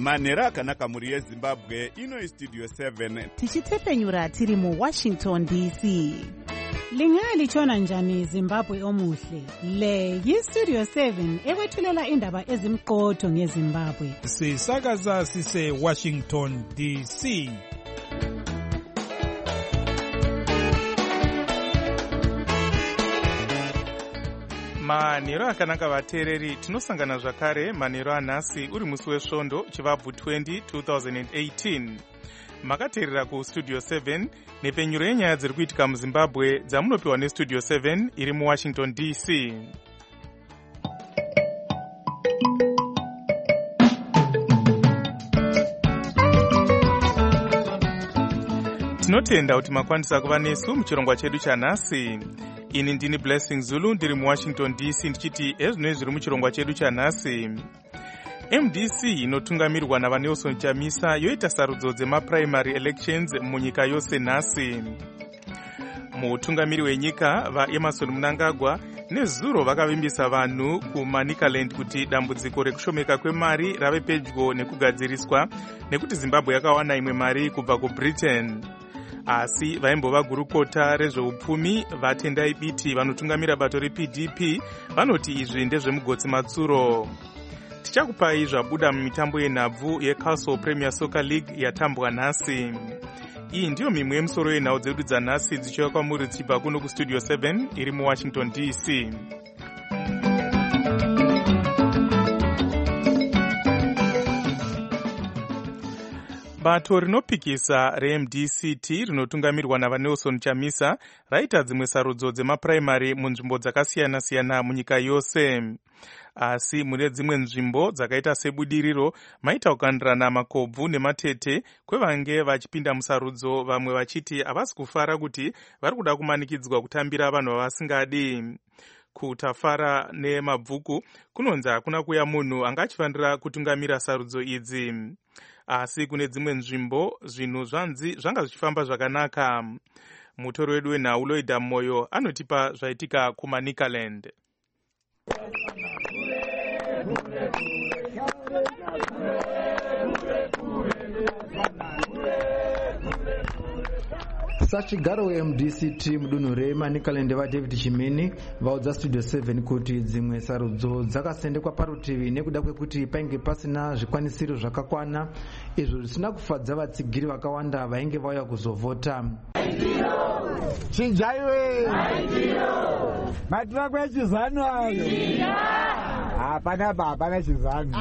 manhero akanaka mhuri yezimbabwe. Ino Studio 7 tichitefenyura tiri muWashington DC. Lingalitshona njani Zimbabwe omuhle? Le yiStudio 7 ekwethulela indaba ezimqotho ngeZimbabwe. Sisakaza sise Washington DC. Manhero akanaka vateereri, tinosangana zvakare manhero anhasi uri musi wesvondo chivabvu 20 2018. Makateerera kuStudio 7 nepfenyuro yenyaya dziri kuitika muZimbabwe dzamunopiwa neStudio 7 iri muWashington DC. Tinotenda kuti makwanisa kuva nesu muchirongwa chedu chanhasi. Ini ndini Blessing Zulu ndiri muWashington DC ndichiti ezvinoi zviri muchirongwa chedu chanhasi. MDC inotungamirwa naVanelson Chamisa yoita sarudzo dzemaprimary elections munyika yose nhasi. Mutungamiri wenyika vaEmerson Mnangagwa nezuro vakavimbisa vanhu kuManicaland kuti dambudziko rekushomeka kwemari rave pedyo nekugadziriswa nekuti Zimbabwe yakawana imwe mari kubva kuBritain. Asi vaimbova gurukota rezveupfumi vaTendai Biti vanotungamira bato rePDP vanoti izvi ndezvemugotsi matsuro. Tichakupai zvabuda mumitambo yenhabvu yeCastle Premier Soccer League yatambwa nhasi. Iyi ndiyo mimwe yemusoro yenhau dzedu dzanhasi dzichiuya kwamuri dzichibva kuno kuStudio 7 iri muWashington DC. Bato rinopikisa reMDCT rinotungamirwa naVanelson Chamisa raita dzimwe sarudzo dzemaprimary munzvimbo dzakasiyana-siyana munyika yose. Asi mune dzimwe nzvimbo dzakaita sebudiriro maita kukandirana makobvu nematete kwevange vachipinda musarudzo, vamwe vachiti havasi kufara kuti vari kuda kumanikidzwa kutambira vanhu vavasingadi. Kutafara nemabvuku kunonzi hakuna kuya munhu anga achifanira kutungamira sarudzo idzi. Asi kune dzimwe nzvimbo zvinhu zvanzi zvanga zvichifamba zvakanaka. Mutori wedu wenhau Loida Moyo anotipa zvaitika kuManicaland. Sachigaro weMDCT mudunhu reManicaland vaDavid Chimeni vaudza Studio 7 kuti dzimwe sarudzo dzakasendekwa parutivi nekuda kwekuti painge pasina zvikwanisiro zvakakwana, izvo zvisina kufadza vatsigiri vakawanda vainge vauya kuzovhota. Chijaiwe matura kwechizano ayo hapana chizano.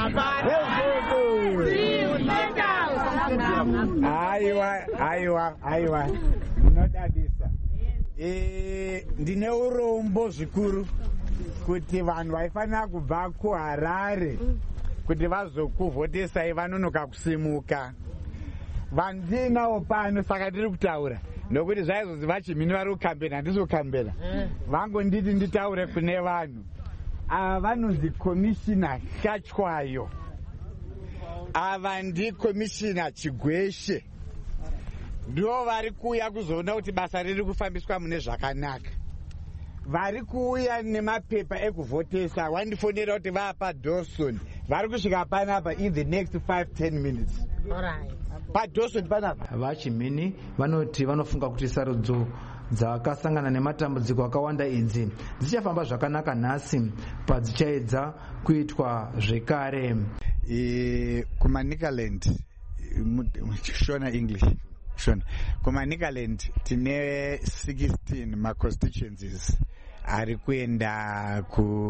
Aiwa munodadisa. Ndine urombo zvikuru kuti vanhu vaifanira kubva kuHarare kuti vazokuvhotesai vanonoka kusimuka. Vanhu ndinawo pano saka tiri kutaura nokuti zvaizoziva Chimini vari kukambena handisi kukambena. Vangonditi nditaure kune vanhu. Ava vanonzi komishina Kachwayo, ava ndikomishina Chigweshe, ndivo vari kuuya kuzoona kuti basa riri kufambiswa mune zvakanaka. Vari kuuya nemapepa ekuvhotesa wandifonera kuti vapa Dawson vari kusvika panapa in the next 5-10 minutes. PaDawson panapa vaChimeni vanoti vanofunga kuti sarudzo dzakasangana nematambudziko akawanda idzi dzichafamba zvakanaka nhasi padzichaedza kuitwa zvekare. kuManicaland shona English shona kuManicaland tine 16 maconstituencies ari kuenda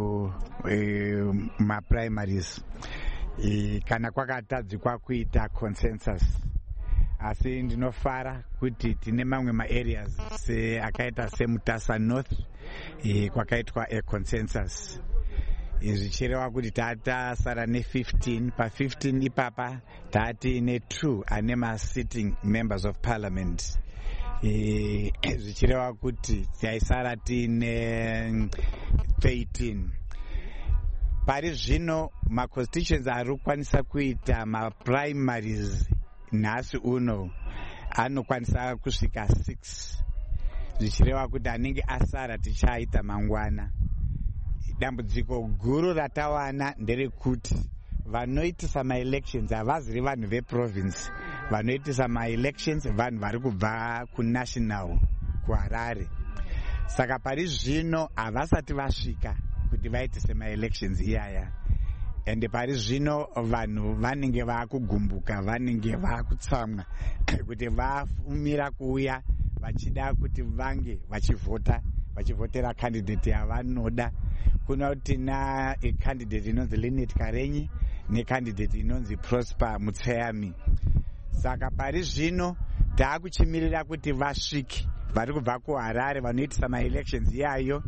kumaprimaries kana kwakatadzikwa kuita consensus. Asi ndinofara kuti tine mamwe maareas akaita seMutasa North kwakaitwa consensus. Zvichireva kuti tatasara ne15. Pa15 ipapa taatine 2 ane ma-sitting members of parliament. Zvichireva kuti taisara tine 13. Pari zvino maconstitutions ari kukwanisa kuita maprimaries nhasi uno anokwanisa kusvika 6. Zvichireva kuti anenge asara tichaita mangwana. Dambudziko guru ratawana nderekuti vanoitisa maelections havaziri vanhu veprovince. Vanoitisa maelections vanhu vari kubva kunational kuharare. Saka pari zvino havasati vasvika kuti vaitise maelections iyaya. Ende pari zvino vanhu vanenge vaakugumbuka, vanenge vaakutsamwa kuti vamira kuuya vachida kuti vange vachivhotera candidate yavanoda. Kuna tina candidate inonzi Linet Karenyi necandidate inonzi Prosper Mutsayami. Saka pari zvino taakuchimirira kuti vasvike vari kubva kuHarare vanoitisa maelections iyayo.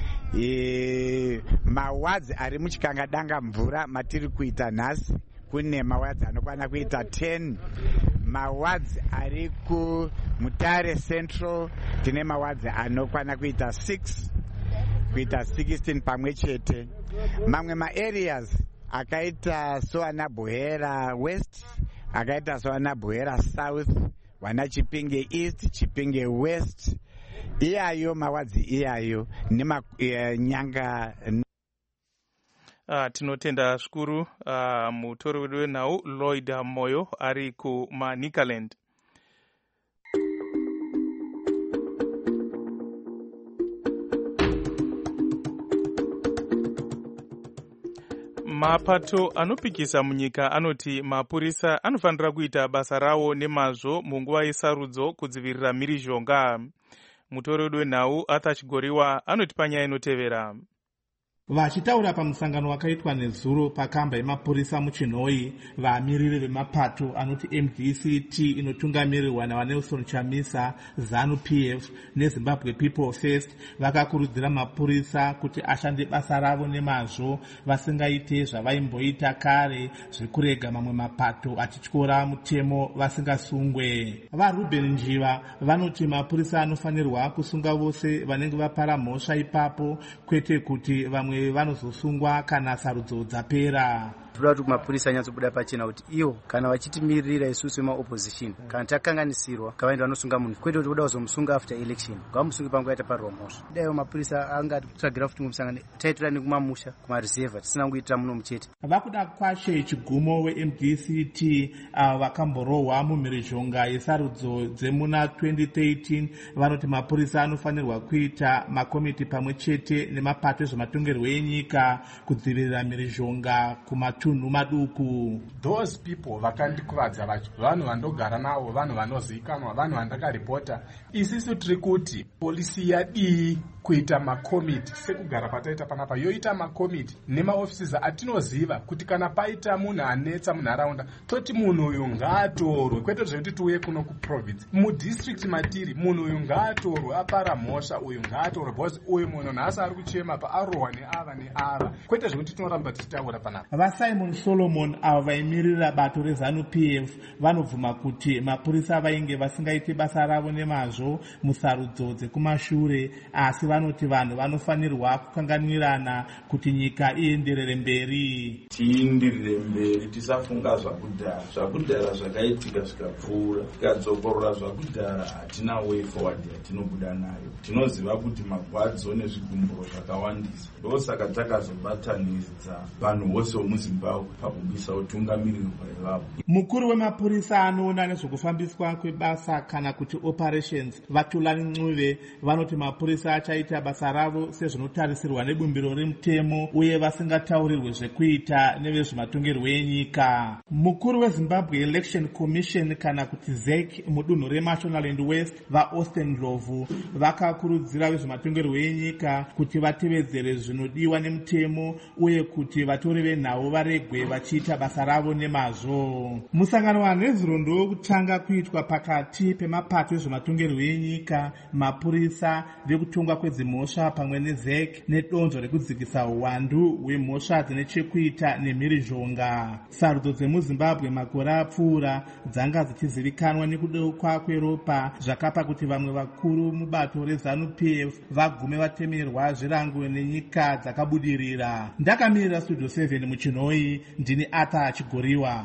Mawards ari muchikangadanga mvura matiri kuita nhasi kune mawards anokwana kuita 10. Mawards ari kuMutare Central tine mawards anokwana kuita 6, kuita 16 pamwe chete. Mamwe maareas akaita soana Bohera West, akaita soana Bohera South, wana Chipinge East, Chipinge West, iyayo mawadzi iyayo nemanyanga. Tinotenda zvikuru mutori wedu wenhau Lloyd Moyo ari kuManicaland. Mapato anopikisa munyika anoti mapurisa anofanira kuita basa rawo nemazvo munguva yesarudzo kudzivirira mhirizhonga. Mutori wedu wenhau Arthur Chigoriwa anoti panyaya inotevera. Vachitaura pamusangano wakaitwa nezuro pakamba yemapurisa muChinhoi, vamiriri vemapato anoti MDCT inotungamirirwa naNelson Chamisa, ZANU-PF neZimbabwe People First vakakurudzira mapurisa kuti ashande basa ravo nemazvo, vasingaite zvavaimboita kare zvekurega mamwe mapato achityora mutemo vasingasungwe. VaRuben Njiva vanoti mapurisa anofanirwa kusunga vose vanenge vapara mhosva ipapo, kwete kuti vamwe vanozosungwa kana sarudzo dzapera. Toda kuti mapurisa anyatsobuda pachena kuti iwo kana vachitimirira isusu vemaopposition kana takanganisirwa kavaenda vanosunga munhu, kwete kuti kuda kuzomusunga after election ngamusunge panguva yaita parwa mhosva. Daiwo mapurisa angati tsvagira futi mumusangano taitora nekumamusha kumareserva tisina kungoitira muno muchete. Vakuda kwashe chigumo weMDCT vakamborohwa mumhirizhonga yesarudzo dzemuna 2013 vanoti mapurisa anofanirwa kuita makomiti pamwe chete nemapato ezvematongerwo enyika kudzivirira mhirizhonga kumatunhu maduku. Those people vakandikuvadza vacho vanhu vandogara navo, vanhu vanozivikanwa, vanhu vandakaripota. Isisu tiri kuti polisi yadii kuita makomiti sekugara pataita panapa, yoita makomiti nemaoffices atinoziva kuti kana paita munhu anetsa munharaunda toti munhu uyu ngaatorwe, kwete zvekuti tiuye kuno kuprovince. Mudistrict matiri munhu uyu ngaatorwe, apara mhosva uyu ngaatorwe, because uyu munhu nhasi ari kuchema paarohwa neava neava, kwete zvekuti tinoramba tichitaura panapa. VaSimon Solomon avo vaimirira bato reZANU-PF vanobvuma kuti mapurisa vainge vasingaiti basa ravo nemazvo musarudzo dzekumashure, asi vanoti vanhu vanofanirwa kukanganirana kuti nyika ienderere mberi. Tiindirire mberi, tisafunga zvakudhara zvakaitika zvikapfuura, tikadzokorora zvakudhara hatina way forward yatinobuda nayo. Tinoziva kuti magwadzo nezvigumburo zvakawandisa, ndosaka takazobatanidza vanhu vose muZimbabwe pakubvisa utungamiriri hwevavo. Mukuru wemapurisa anoona nezvekufambiswa kwebasa kana kuti operations Vatulani Ncube vanoti mapurisa achaita basa ravo sezvinotarisirwa nebumbiro remutemo uye vasingataurirwe zvekuita nevezvematongerwo enyika. Mukuru weZimbabwe Election Commission kana kuti ZEC mudunhu reMashonaland West vaAustin Ndlovu vakakurudzira vezvematongerwo enyika kuti vatevedzere zvinodiwa nemutemo uye kuti vatori venhau varegwe vachiita basa ravo nemazvo. Musangano waNezuro ndowekutanga kuitwa pakati pemapato ezvematongerwo enyika, mapurisa, vekutongwa kwedzimhosva pamwe neZEC nedonzvo rekudzikisa uwandu hwemhosva dzine chekuita nemhirizhonga. Sarudzo dzemuZimbabwe makore apfuura dzanga dzichizivikanwa nekudeuka kweropa zvakapa kuti vamwe vakuru mubato reZANU-PF vagume vatemerwa zvirango nenyika dzakabudirira. Ndakamirira Studio 7 muChinhoi, ndini Arthur Chigoriwa.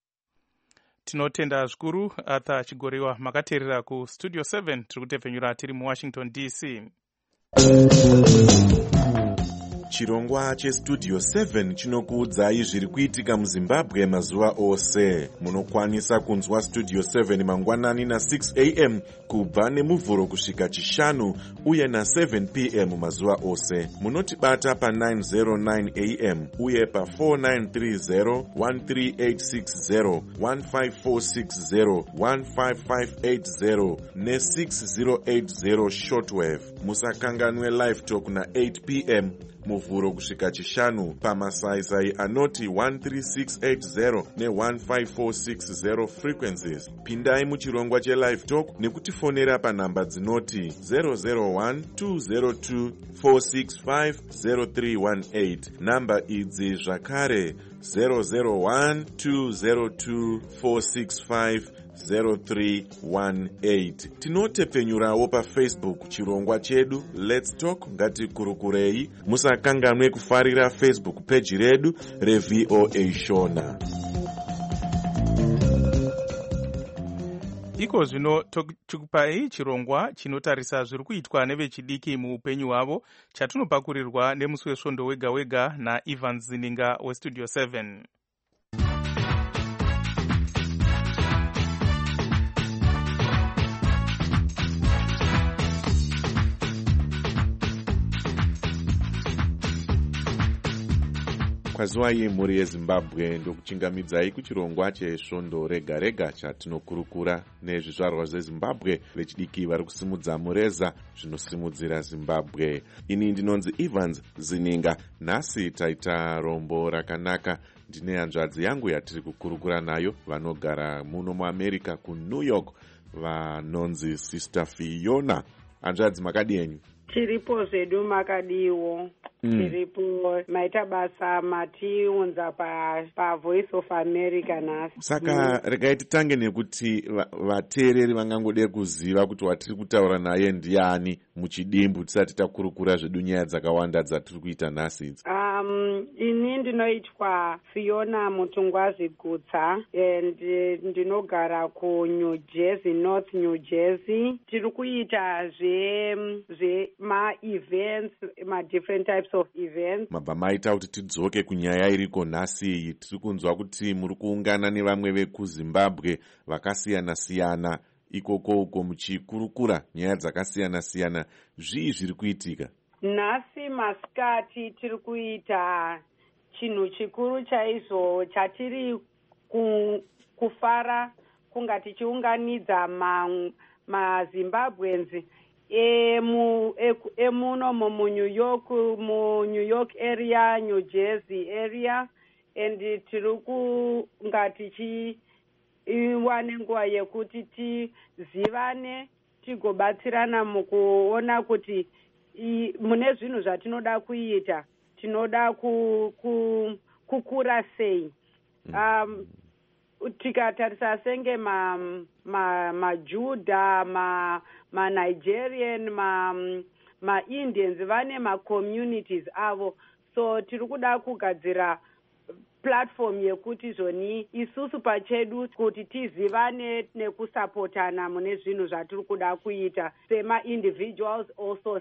Tinotenda zvikuru Arthur Chigoriwa. Makateerera kuStudio 7 tiri kutevhenyura tiri muWashington DC. Chirongwa chestudio 7 chinokuudzai zviri kuitika muZimbabwe mazuva ose. Munokwanisa kunzwa studio 7 mangwanani na6 am kubva nemuvhuro kusvika chishanu uye na7 pm mazuva ose. Munotibata pa909 am uye pa4930 13860 15460 15580 ne6080 shortwave. Musakanganwe live talk na8 pm muvhuro kusvika chishanu pamasaisai anoti 13680 ne15460 frequencies. Pindai muchirongwa chelive talk nekutifonera panhamba dzinoti 001-202-465-0318. Namba idzi zvakare 001-202-465-0318. Tinotepfenyurawo paFacebook chirongwa chedu Let's Talk Ngatikurukurei. Musakanganwe kufarira Facebook page redu reVOA Shona. Iko zvino tikupai chirongwa chinotarisa zviri kuitwa nevechidiki muupenyu hwavo, chatinopakurirwa nemusi wesvondo wega wega naIvan Zininga westudio 7. Kwaziwai mhuri yeZimbabwe, ndokuchingamidzai kuchirongwa chesvondo rega rega chatinokurukura nezvizvarwa zveZimbabwe vechidiki vari kusimudza mureza zvinosimudzira Zimbabwe. Ini ndinonzi Evans Zininga. Nhasi taita rombo rakanaka. Ndine hanzvadzi yangu yatiri kukurukura nayo vanogara muno muAmerica kuNew York, vanonzi Sister Fiona. Hanzvadzi, makadii? Tiripo zvedu makadiwo. Tiripo maita basa matiunza paVoice of America nhasi. Saka regai titange nekuti vateereri vangangode kuziva kuti watiri kutaura naye ndiani muchidimbu tisati takurukura zvedu nyaya dzakawanda dzatiri kuita nhasi idzi. Ini ndinoitwa Fiona Mutungwazi Gutsa and ndinogara kuNew Jersey, North New Jersey. Tiri kuita ma-events, ma-different types of events. Mabva maita kuti tidzoke kunyaya iriko nhasi iyi. Tiri kunzwa kuti muri kuungana nevamwe vekuZimbabwe vakasiyana-siyana ikoko uko muchikurukura nyaya dzakasiyana-siyana. Zvii zviri kuitika? Nhasi masikati tiri kuita chinhu chikuru chaizvo chatiri kufara kunga tichiunganidza maZimbabweans emunomo muNew York area, New Jersey area, and tiri kunga tichiwane nguva yekuti tizivane tigobatsirana mukuona kuti mune zvinhu zvatinoda kuita tinoda kukura sei. Tikatarisa senge maJudha, maNigerian, maIndians vane macommunities avo, so tiri kuda kugadzira platform yekuti zvoni isusu pachedu kuti tizivane nekusapotana mune zvinhu zvatiri kuda kuita sema-individuals, also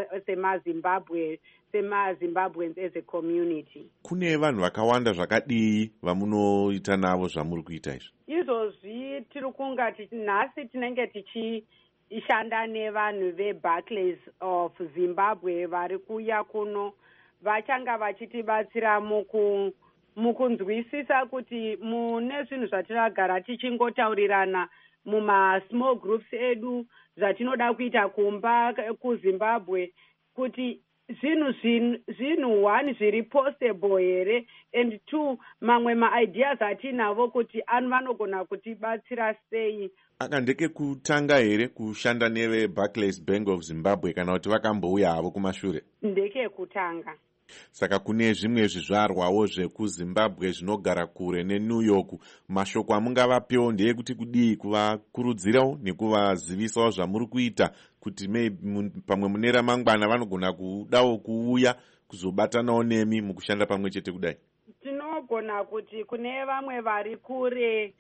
sema-Zimbabweans as a community. Kune vanhu vakawanda zvakadii vamunoita navo zvamuri kuita izvi? Izvozvi tiri kunga nhasi tinenge tichishanda nevanhu veBarclays of Zimbabwe vari kuya kuno, vachanga vachitibatsira mukunzwisisa kuti mune zvinhu zvatinogara tichingotaurirana muma-small groups edu zvatinoda kuita kumba kuZimbabwe, kuti zvinhu one zviri possible here, and two mamwe maideas atinavo kuti vanogona kutibatsira sei. Ndeke kutanga here kushanda neveBarclays Bank of Zimbabwe kana kuti vakambouya havo kumashure? Ndeke kutanga. Saka kune zvimwe zvizvarwawo zvekuZimbabwe zvinogara kure neNew York, mashoko amungavapewo ndeyekuti kudii kuvakurudzirawo nekuvazivisawo zvamuri kuita kuti pamwe mune ramangwana vanogona kudawo kuuya kuzobatanawo nemi mukushanda pamwe chete kudai? Tinogona kuti kune vamwe vari kure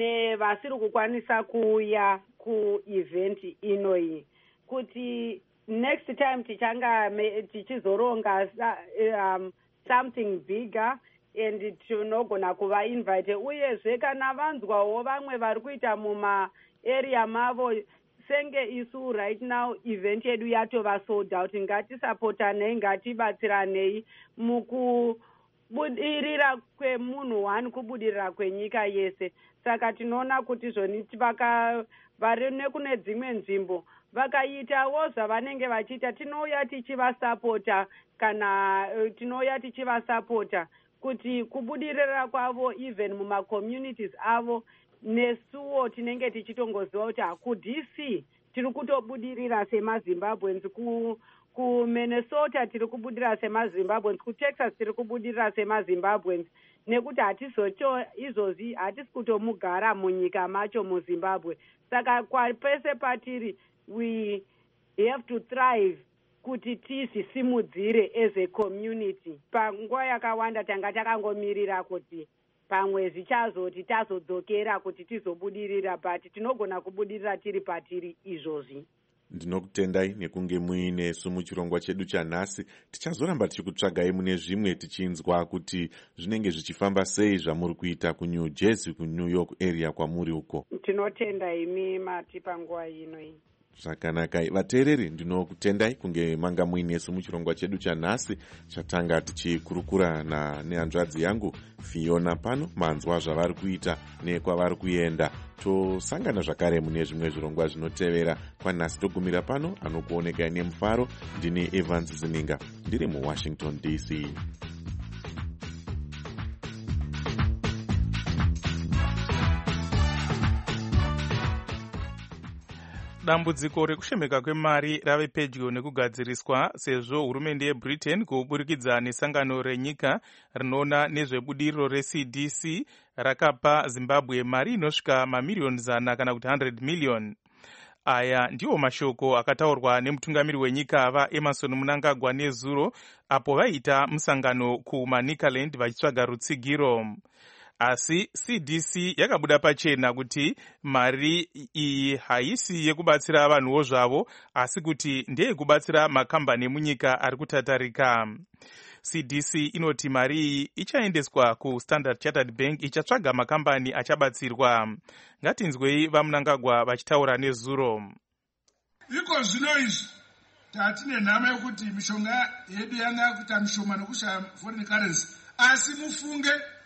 nevasiri kukwanisa kuuya kuevent inoyi, kuti next time tichizoronga something bigger and tinogona kuvainvite. Uyezve kana vanzwawo vamwe vari kuita mumaarea mavo senge isu right now event yedu yatova sold out, ngatisapotanei, ngatibatsiranei mukubudirira kwemunhu one kubudirira kwenyika yese. Saka tinoona kuti zvoni vari nekune dzimwe nzvimbo vakaitawo zvavanenge vachiita, tinouya tichivasapota kana tinouya tichivasapota kuti kubudirira kwavo even mumacommunities avo nesuwo tinenge tichitongoziva kuti haku-DC tiri kutobudirira semazimbabweans, kuminnesota tiri kubudirira semazimbabweans, kuTexas tiri kubudirira semazimbabweans, nekuti hatizocho izvozvi hatisi kutomugara munyika macho muZimbabwe. Saka pese patiri we have to thrive kuti tizvisimudzire as a community. Panguva yakawanda tanga takangomirira kuti pamwe zvichazoti tazodzokera kuti tizobudirira, but tinogona kubudirira tiri patiri izvozvi. Ndinokutendai nekunge muinesu muchirongwa chedu chanhasi. Tichazoramba tichikutsvagai mune zvimwe tichinzwa kuti zvinenge zvichifamba sei zvamuri kuita kuNew Jersey, kuNew York area kwamuri uko. Tinotenda imi mati panguva ino iyi. Zvakanaka. Vateereri, ndinokutendai kunge manga muinesu muchirongwa chedu chanhasi chatanga tichikurukura nehanzvadzi yangu Fiona. Pano manzwa zvavari kuita nekwavari kuenda. Tosangana zvakare mune zvimwe zvirongwa zvinotevera. Kwanhasi togumira pano. Anokuonekai nemufaro ndini Evans Zininga, ndiri muWashington DC. Dambudziko rekushemeka kwemari rave pedyo nekugadziriswa sezvo hurumende yeBritain kuburikidza nesangano renyika rinoona nezvebudiriro reCDC rakapa Zimbabwe mari inosvika mamiliyoni 100 kana kuti 100 million. Aya ndiwo mashoko akataurwa nemutungamiri wenyika vaEmerson Mnangagwa nezuro apo vaita musangano kuManicaland vachitsvaga rutsigiro. Asi CDC yakabuda pachena kuti mari iyi haisi yekubatsira vanhuwo zvavo, asi kuti ndeyekubatsira makambani emunyika ari kutatarika. CDC inoti mari iyi ichaendeswa kuStandard Chartered Bank ichatsvaga makambani achabatsirwa. Ngatinzwei vaMnangagwa vachitaura nezuro. Iko zvino izvi tatine nhama yekuti mishonga yedu yana kuita mishoma nokushaya foreign currency, asi mufunge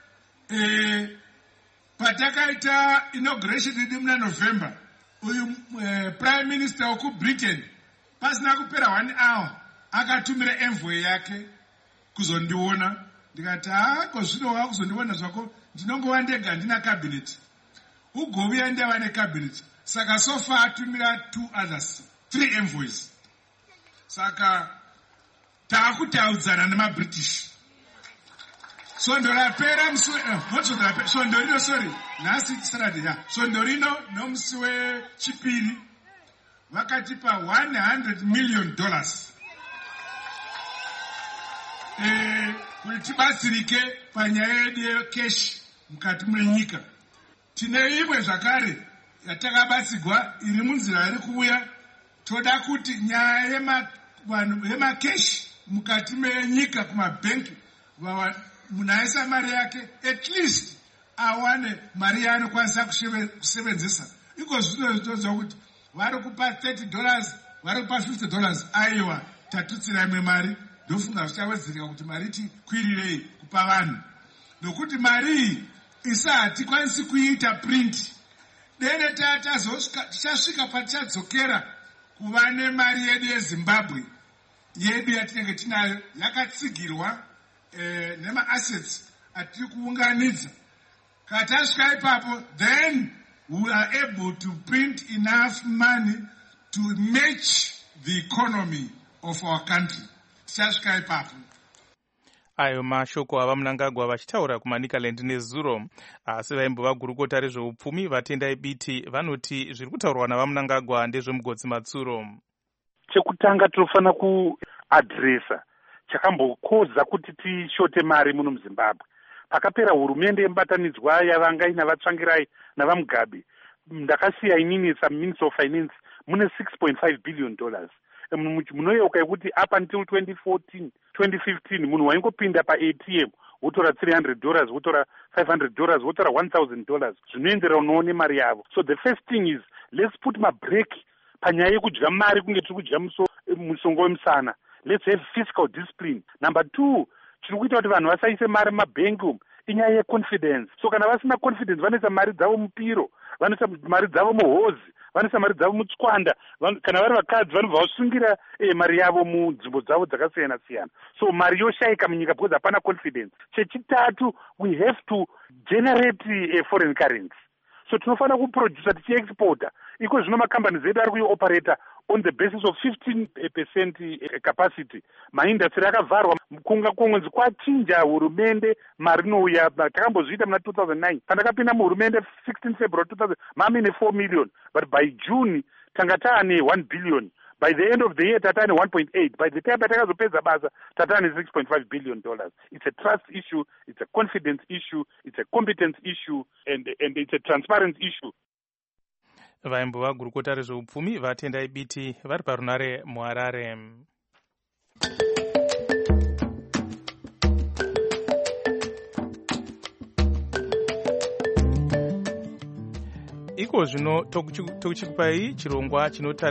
patakaita inauguration yedu muna November, uyu prime minister wekuBritain pasina kupera 1 hour akatumira envoy yake kuzondiona. Ndikati ko zvino wakuzondiona zvako, ndinongova ndega ndina cabinet, ugovuya ndava necabinet. Saka so far atumira 3 envoys. Saka taakutaudzana nemaBritish. Sondorapera sondorino, sorry, nasi Saturday, sondorino nomusi wechipiri vakatipa $100 million kuti tibatsirike panyaya yedu yekeshi mukati mwenyika. Tine imwe zvakare yatakabatsigwa iri munzira iri kuuya. Toda kuti nyaya yemakeshi mukati menyika kumabhenki, munhu aisa mari yake at least awane mari yaanokwanisa kusevenzesa. Iko zvino zvinotonzwa kuti vari kupa $30, vari kupa $50. Aiwa, tatutsira imwe mari. Ndofunga zvichawedzereka kuti mari tikwirirei kupa vanhu, nokuti mari iyi hatikwanisi kuita print. Dene tichasvika patichadzokera kuva nemari yedu yeZimbabwe yedu yatinenge tinayo yakatsigirwa nema-assets atiri kuunganidza. Kana tasvika ipapo, then we are able to print enough money to match the economy of our country. Tichasvika ipapo. Ayo mashoko avaMnangagwa vachitaura kuManicaland nezuro. Asi vaimbova gurukota rezveupfumi vatendai biti vanoti zviri kutaurwa navaMnangagwa ndezvemugodzi matsuro. Chekutanga tinofana kuadresa chakambokodza kuti tishote mari muno muZimbabwe. Pakapera hurumende yemubatanidzwa yavanga inavatsvangirai navaMugabe, ndakasiya inini saMinister of Finance mune $6.5 billion. munoyeuka yekuti up until 2014 2015 munhu waingopinda paATM wotora $300 wotora $500 wotora $1,000 zvinoenderanawo nemari yavo. So the first thing is let's put mabreak panyaya yekudya mari kunge tiri kudya musongo wemusana. Let's have fiscal discipline. Number 2, tiri kuita kuti vanhu vasaise mari mumabhengi inyaya yeconfidence. So kana vasina confidence vanoisa mari dzavo mupiro, vanoisa mari dzavo muhozi, vanoisa mari dzavo mutswanda, kana vari vakadzi vanobva vasungira mari yavo munzvimbo dzavo dzakasiyana siyana. So mari yoshayika munyika because hapana confidence. Chechitatu, we have to generate foreign currency. So tinofanira kuproducer tichiexporta. Iko zvino macompanies edu ari kuoperata on the basis of 15% capacity. Maindustry akavharwa kunzi kwachinja hurumende mari nouya. Takambozviita muna 2009 pandakapinda muhurumende 16 February 2000 mamine 4 million, but by June tanga taane 1 billion. By the end of the year tatane 1.8. By the time patakazopedza basa tatane $6.5 billion. It's a trust issue, it's a confidence issue, it's a competence issue, and it's a transparency issue. Vaimbo vagurukota rezveupfumi vatendai biti vari parunare muHarare. Iko zvino tokuchikupai chirongwa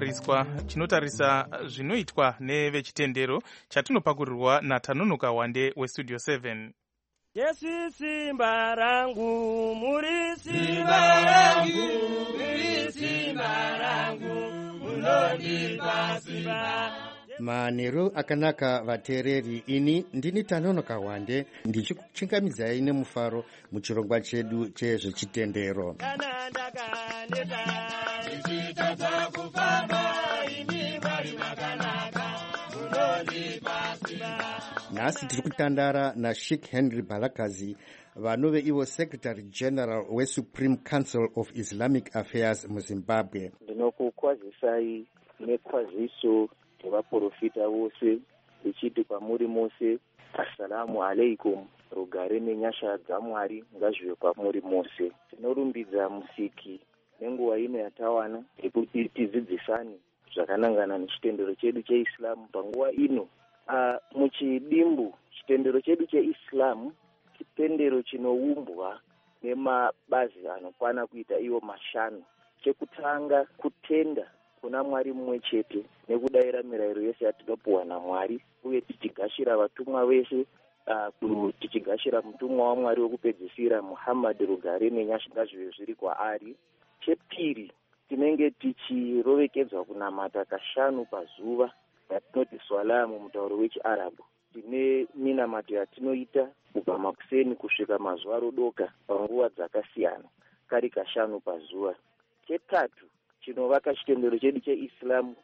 chinotarisa zvinoitwa nevechitendero chatinopakurirwa naTanonoka Wande weStudio 7. Yesu simba rangu, muri simba rangu, muri simba rangu, munondipa simba. Manheru akanaka vateereri, ini ndini Tanonoka Wande ndichikuchingamidzai nemufaro muchirongwa chedu chezvechitendero. Kana ndakaneta ndichitadza kufamba, ini Mwari makanaka, munondipa simba. Nhasi tiri kutandara naSheikh Henry Balakazi, vanove ivo Secretary General weSupreme Council of Islamic Affairs muZimbabwe. Ndinokukwazisai nekwaziso vaprofita vose ichiti kwamuri mose assalamu alaikum, rugare nenyasha dzaMwari ngazvive kwamuri mose. Tinorumbidza musiki nenguva ino yatawana yekuti tidzidzisane zvakanangana nechitendero chedu cheIslam panguva ino. Muchidimbu chitendero chedu cheIslam chitendero chinoumbwa nemabazi anokwana kuita iwo mashanu. Chekutanga, kutenda kuna Mwari mumwe chete nekudayira mirayiro yose yatinopuwa naMwari, uye tichigashira vatumwa vese, tichigashira mutumwa waMwari wokupedzisira Muhammad, rugare nenyasha ngazvive zviri kwaari. Chepiri, tinenge tichirovekedzwa kunamata kashanu pazuva yatinoti swala mumutauro wechiArabhu. Tine minamato yatinoita kubva makuseni kusvika mazuva rodoka panguva dzakasiyana, kari kashanu pazuva. Chetatu, chinovaka chitendero chedu cheIslam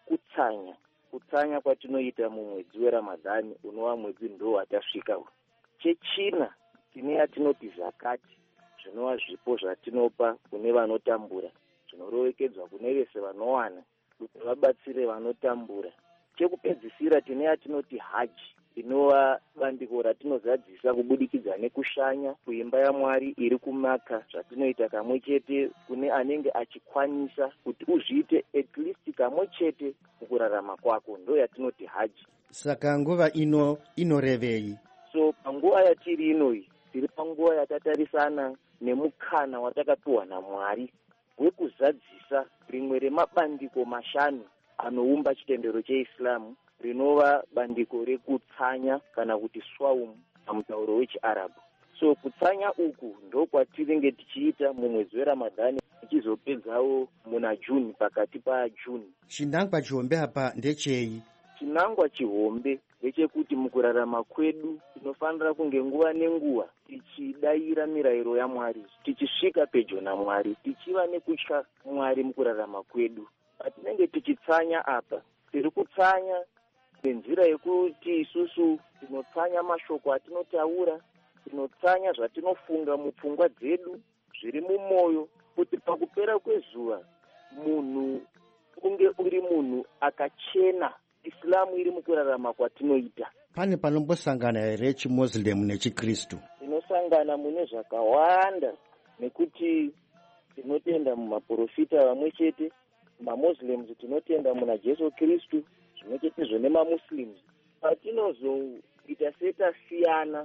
kutsanya kwatinoita mumwedzi weRamadhani, unova mwedzi ndo watasvika. Chechina, tine yatinoti zakati, zvinova zvipo zvatinopa kune vanotambura, zvinorovekedzwa kune vese vanowana kuti vabatsire vanotambura. Chekupedzisira, tine yatinoti haji, inova bandiko ratinozadzisa kubudikidza nekushanya kuimba yaMwari iri kuMaka, zvatinoita kamwe chete kune anenge achikwanisa kuti uzviite at least kamwe chete mukurarama kwako, ndo yatinoti haji. Saka nguva ino inorevei? So panguva yatiri inoi, tiri panguva yakatarisana nemukana watakapiwa naMwari wekuzadzisa rimwe remabandiko mashanu anoumba chitendero cheIslam, rinova bandiko rekutsanya kana kuti swaumu pamutauro wechiArabhu. So kutsanya uku ndokwatinenge tichiita mumwedzi weRamadhani, tichizopedzawo muna Juni, pakati paJuni. Chinangwa chihombe apa ndechei? Chinangwa chihombe ndechekuti mukurarama kwedu tinofanira kunge nguva nenguva tichidayira mirayiro yaMwari, tichisvika pedyo naMwari, tichiva nekutya Mwari mukurarama kwedu. Patinenge tichitsanya apa, tiri kutsanya nenzira yekuti isusu tinotsanya mashoko atinotaura, tinotsanya zvatinofunga mupfungwa dzedu zviri mumwoyo, kuti pakupera kwezuva munhu unge uri munhu akachena, Islamu iri mukurarama kwatinoita. Pane panombosangana here chiMuslim nechiKristu? Tinosangana mune zvakawanda, nekuti tinotenda mumaprofita vamwe chete. MaMuslims tinotenda muna Jesu Kristu, zvimwe chetezvo nemamuslims. Patinozoita setasiyana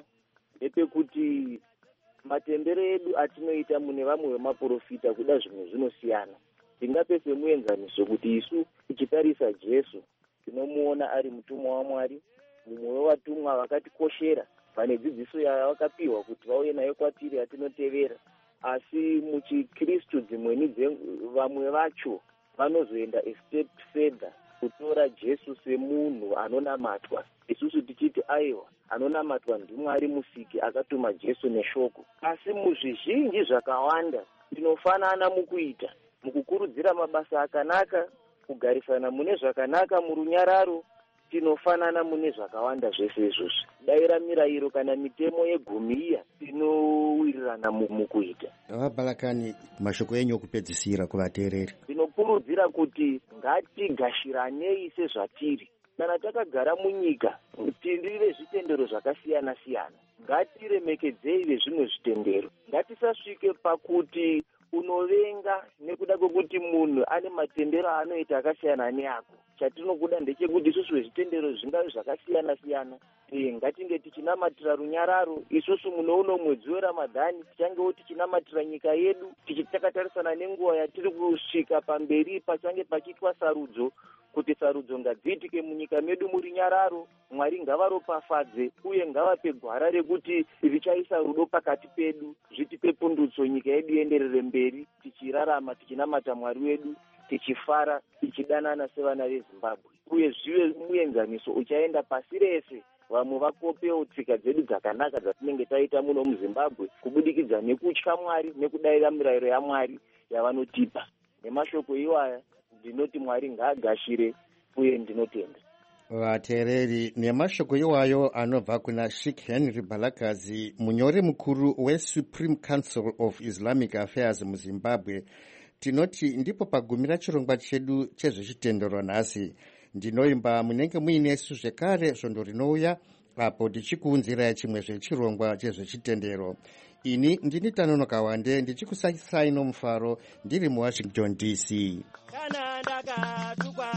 ndepekuti matendero edu atinoita mune vamwe vemaprofita kuda zvimwe zvinosiyana. Tingape semuenzaniso kuti isu tichitarisa Jesu tinomuona ari mutumwa waMwari, mumwe wevatumwa vakatikoshera, pane dzidziso yavakapiwa kuti vauye nayo kwatiri yatinotevera. Asi muchiKristu dzimweni vamwe vacho vanozoenda a step further kutora Jesu semunhu anonamatwa, isusu tichiti aiwa anonamatwa ndiMwari musiki akatuma Jesu neshoko. Asi muzvizhinji zvakawanda tinofanana mukuita, mukukurudzira mabasa akanaka, kugarisana mune zvakanaka murunyararo, tinofanana mune zvakawanda zvese izvozvi. Daira mirayiro kana mitemo yegumiya tinowirirana mukuita. Vabalakani, mashoko enyu okupedzisira kuvateereri. Tinokurudzira kuti ngatigashiranei sezvatiri. Kana takagara munyika tiri vezvitendero zvakasiyana siyana, ngatiremekedzei vezvimwe zvitendero. Ngatisasvike pakuti unovenga nekuda kwekuti munhu ane matendero anoita akasiyana neako. Chatinokuda ndechekuti isusu vezvitendero zvingave zvakasiyana siyana, ngatinge tichinamatira runyararo. Isusu muno mwedzi weRamadhani tichangewo tichinamatira nyika yedu, tichitakatarisana nenguva yatiri kusvika pamberi pachange pachiitwa sarudzo, kuti sarudzo ngadziitike munyika medu muri nyararo. Mwari ngavaropafadze uye ngavape gwara rekuti richaisa rudo pakati pedu, zvitipe pundutso, nyika yedu ienderere mberi, tichirarama tichinamata Mwari wedu, tichifara, tichidanana sevana veZimbabwe, uye zvive muenzaniso uchaenda pasi rese. Vamwe vakopewo tsika dzedu dzakanaka dzatinenge taita muno muZimbabwe kubudikidza nekutya Mwari nekudayira mirayiro yaMwari yavanotipa. Nemashoko iwaya ndinoti Mwari ngaagashire uye ndinotenda. Vateereri, nemashoko iwayo anobva kuna Sheikh Henry Balakazi, munyori mukuru weSupreme Council of Islamic Affairs muZimbabwe, tinoti ndipo pagumira chirongwa chedu chezvechitendero nhasi. Ndinoimba munenge muinesu zvekare svondo rinouya apo tichikuunzirai chimwe zvechirongwa chezvechitendero. Ini ndini Tanonoka Wande ndichikusakisai nomufaro ndiri muWashington DC. Kana ndakatukwa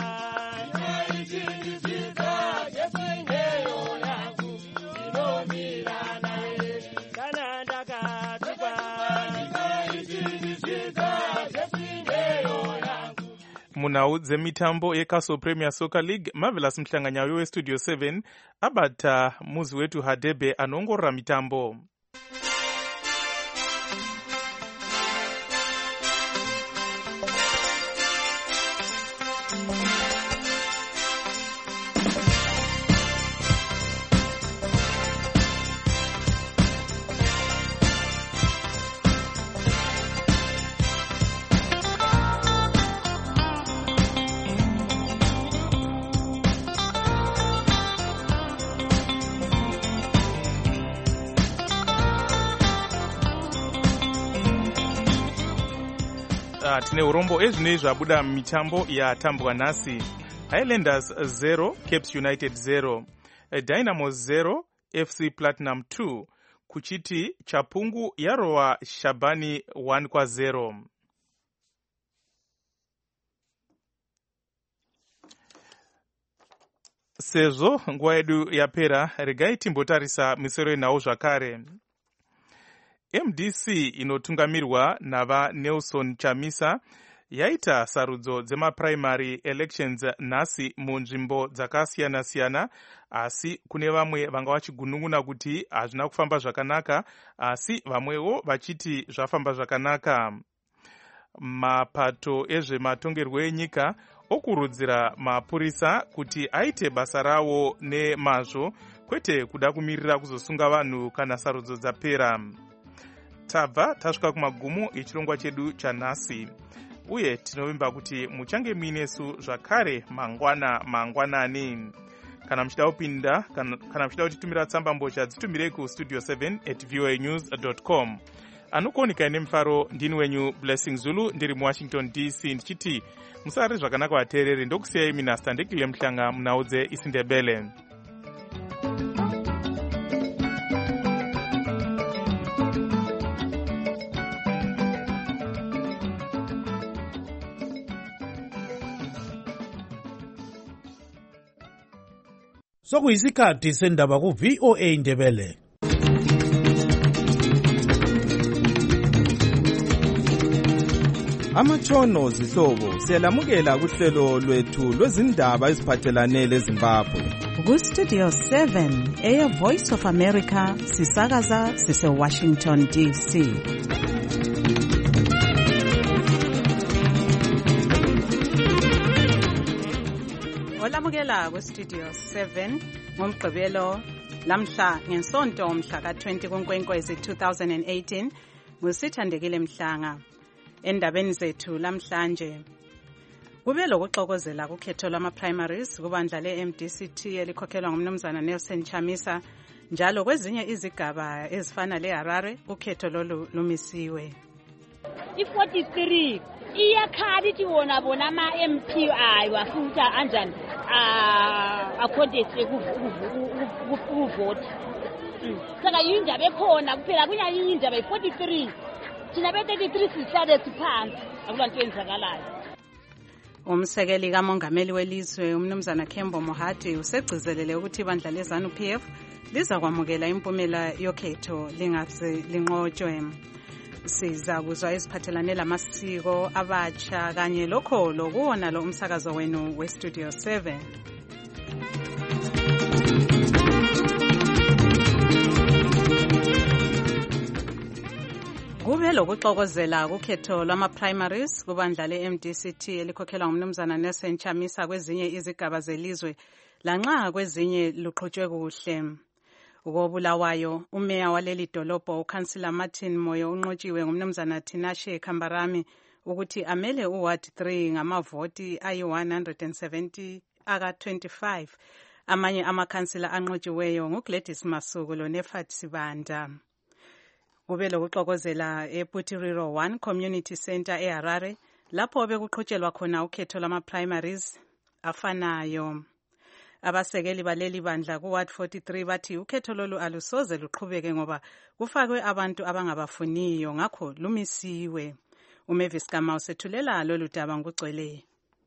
ndinoichindizidza Yesu yangu ndinomira naye. Kana ndakatukwa ndinoichindizidza Yesu yangu. Munhau dzemitambo yeCastle Premier Soccer League, Marvelous Mhlanganyayo weStudio 7 abata muzi wetu Hadebe anoongorora mitambo. Tine urombo ezvinei zvabuda mitambo yatambwa nhasi. Highlanders 0, Capes United 0, Dynamo 0, FC Platinum 2, kuchiti Chapungu yarova Shabani 1-0. Sezvo nguva yedu yapera, regai timbotarisa misoro yenhau zvakare. MDC inotungamirwa nava Nelson Chamisa yaita sarudzo dzemaprimary elections nhasi munzvimbo dzakasiyana-siyana, asi kune vamwe vanga vachigunun'una kuti hazvina kufamba zvakanaka, asi vamwewo vachiti zvafamba zvakanaka. Mapato ezvematongerwo enyika okurudzira mapurisa kuti aite basa rawo nemazvo, kwete kuda kumirira kuzosunga vanhu kana sarudzo dzapera. Tabva tasvika kumagumo echirongwa chedu chanhasi, uye tinovimba kuti muchange muinesu zvakare mangwanani. Kana muchida kupinda kana muchida kutitumira tsamba mbozha dzitumirei kustudio 7@voanews.com. Anokuoneka nemufaro ndini wenyu Blessing Zulu ndiri muWashington DC ndichiti musare zvakanaka vateereri, ndokusiyai minasta ndekile Mhlanga munhau dzeIsindebele. Sokuyisikhathi sendaba ku VOA Ndebele. Amatshono zihlobo siyalamukela kuhlelo lwethu lwezindaba eziphathelane leZimbabwe. Ku-Studio 7 Air Voice of America sisakaza sise-Washington DC. Olamukela ku-Studio 7 ngomgqibelo namhla ngensonto mhla ka-20 kuNkwenkwezi 2018 ngusithandekile Mhlanga. Endabeni zethu lamhlanje kube lokuxokozela kukhetho lwama-primaries kubandla le-MDCT elikhokhelwa ngumnumzana Nelson Chamisa, njalo kwezinye izigaba ezifana le-Harare ukhetho lolu lumisiwe. I-43 iyakhala ithi wona bona ama-MP ayo afuna anjani akhondese ukuvota. Saka yindaba ekhona kuphela kunyanye indaba i-43 thina be-33 sihlale siphansi akulanto enzakalayo. Umsekeli kamongameli welizwe umnumzana Kembo Mohati usegcizelele ukuthi ibandla leZANU-PF liza kwamukela impumela yokhetho lingaze linqotshwe. Siza kuzwa iziphathelane lamasiko abatsha kanye lokho lokuwona lo umsakazo wenu we-Studio 7. Kube lokuxokozela kukhetho lwama-primaries kubandla le-MDCT elikhokhelwa ngumnumzana Nelson Chamisa kwezinye izigaba zelizwe lanxa kwezinye luqhutshwe kuhle. Ukobulawayo umeya waleli dolobho ukansila Martin Moyo unqotshiwe ngumnumzana Tinashe Kambarami ukuthi amele uWard 3 ngamavoti ayi-170 aka-25. Amanye amakhansila anqotshiweyo nguGladys Masuku loNefat Sibanda. Kube lokuxokozela ePutiriro 1 Community Center eHarare lapho bekuqhutshelwa khona ukhetho lwama-primaries afanayo. Abasekeli baleli bandla kuWard 43 bathi ukhetho lolu alusoze luqhubeke ngoba kufakwe abantu abangabafuniyo ngakho lumisiwe. uMavis Kamau sethulela lolu daba ngugcwele.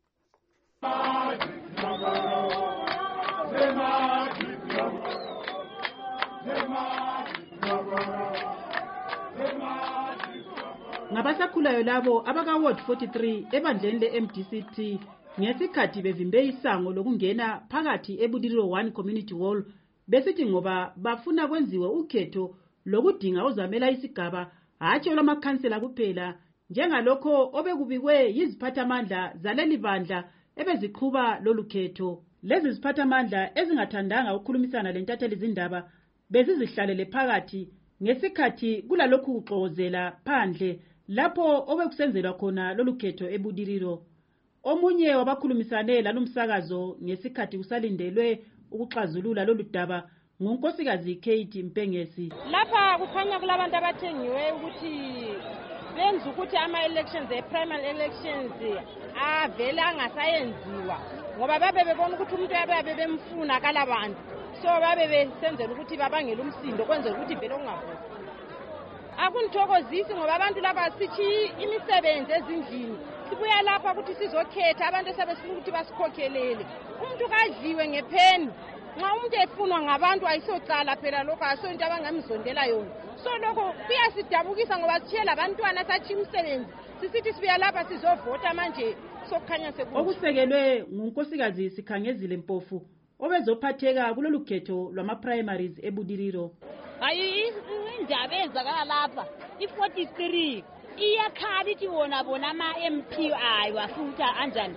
Ngabasakhulayo labo abaka Ward 43 ebandleni le-MDCT ngesikhathi bevimbe isango lokungena phakathi eBudiriro 1 Community Hall besithi ngoba bafuna kwenziwe ukhetho lokudinga uzamela isigaba hatshi olwamakhansela kuphela njengalokho obekubikwe yiziphathamandla zaleli bandla ebeziqhuba lolu khetho. Lezi ziphathamandla ezingathandanga ukukhulumisana lentatheli zindaba bezizihlalele phakathi ngesikhathi kulalokhu kuxokozela phandle lapho obekusenzelwa khona lolu khetho eBudiriro. Omunye wabakhulumisane lalumsakazo ngesikhathi kusalindelwe ukuxazulula lolu daba ngunkosikazi Kate Mpengesi. Lapha kukhanya kulabantu abathengiwe ukuthi benza ukuthi ama-elections primary elections avele angasayenziwa ngoba babe bebona ukuthi umuntu yabe bemfuna kalabantu, so babe besenzela ukuthi babangele umsindo kwenzela ukuthi vele ungavoti. Akunithokozisi ngoba abantu laba sithi imisebenzi ezindlini sibuya lapha ukuthi sizokhetha abantu esebesifuna ukuthi basikhokhelele. Umuntu kadliwe ngepheni nxa umuntu efunwa ngabantu ayisocala phela lokho asonto abangamzondela yona. So lokho kuyasidabukisa ngoba sithiyela abantwana sathi imisebenzi sisithi sibuya lapha sizovota manje sokukhanya sekunje. Okusekelwe ngunkosikazi Sikhangezile Mpofu obezophatheka kulolu khetho lwama-primaries eBudiriro. Hayi indaba ezakala lapha i-43 iyakhala ithi wona bona ama-MP ayo afuna anjani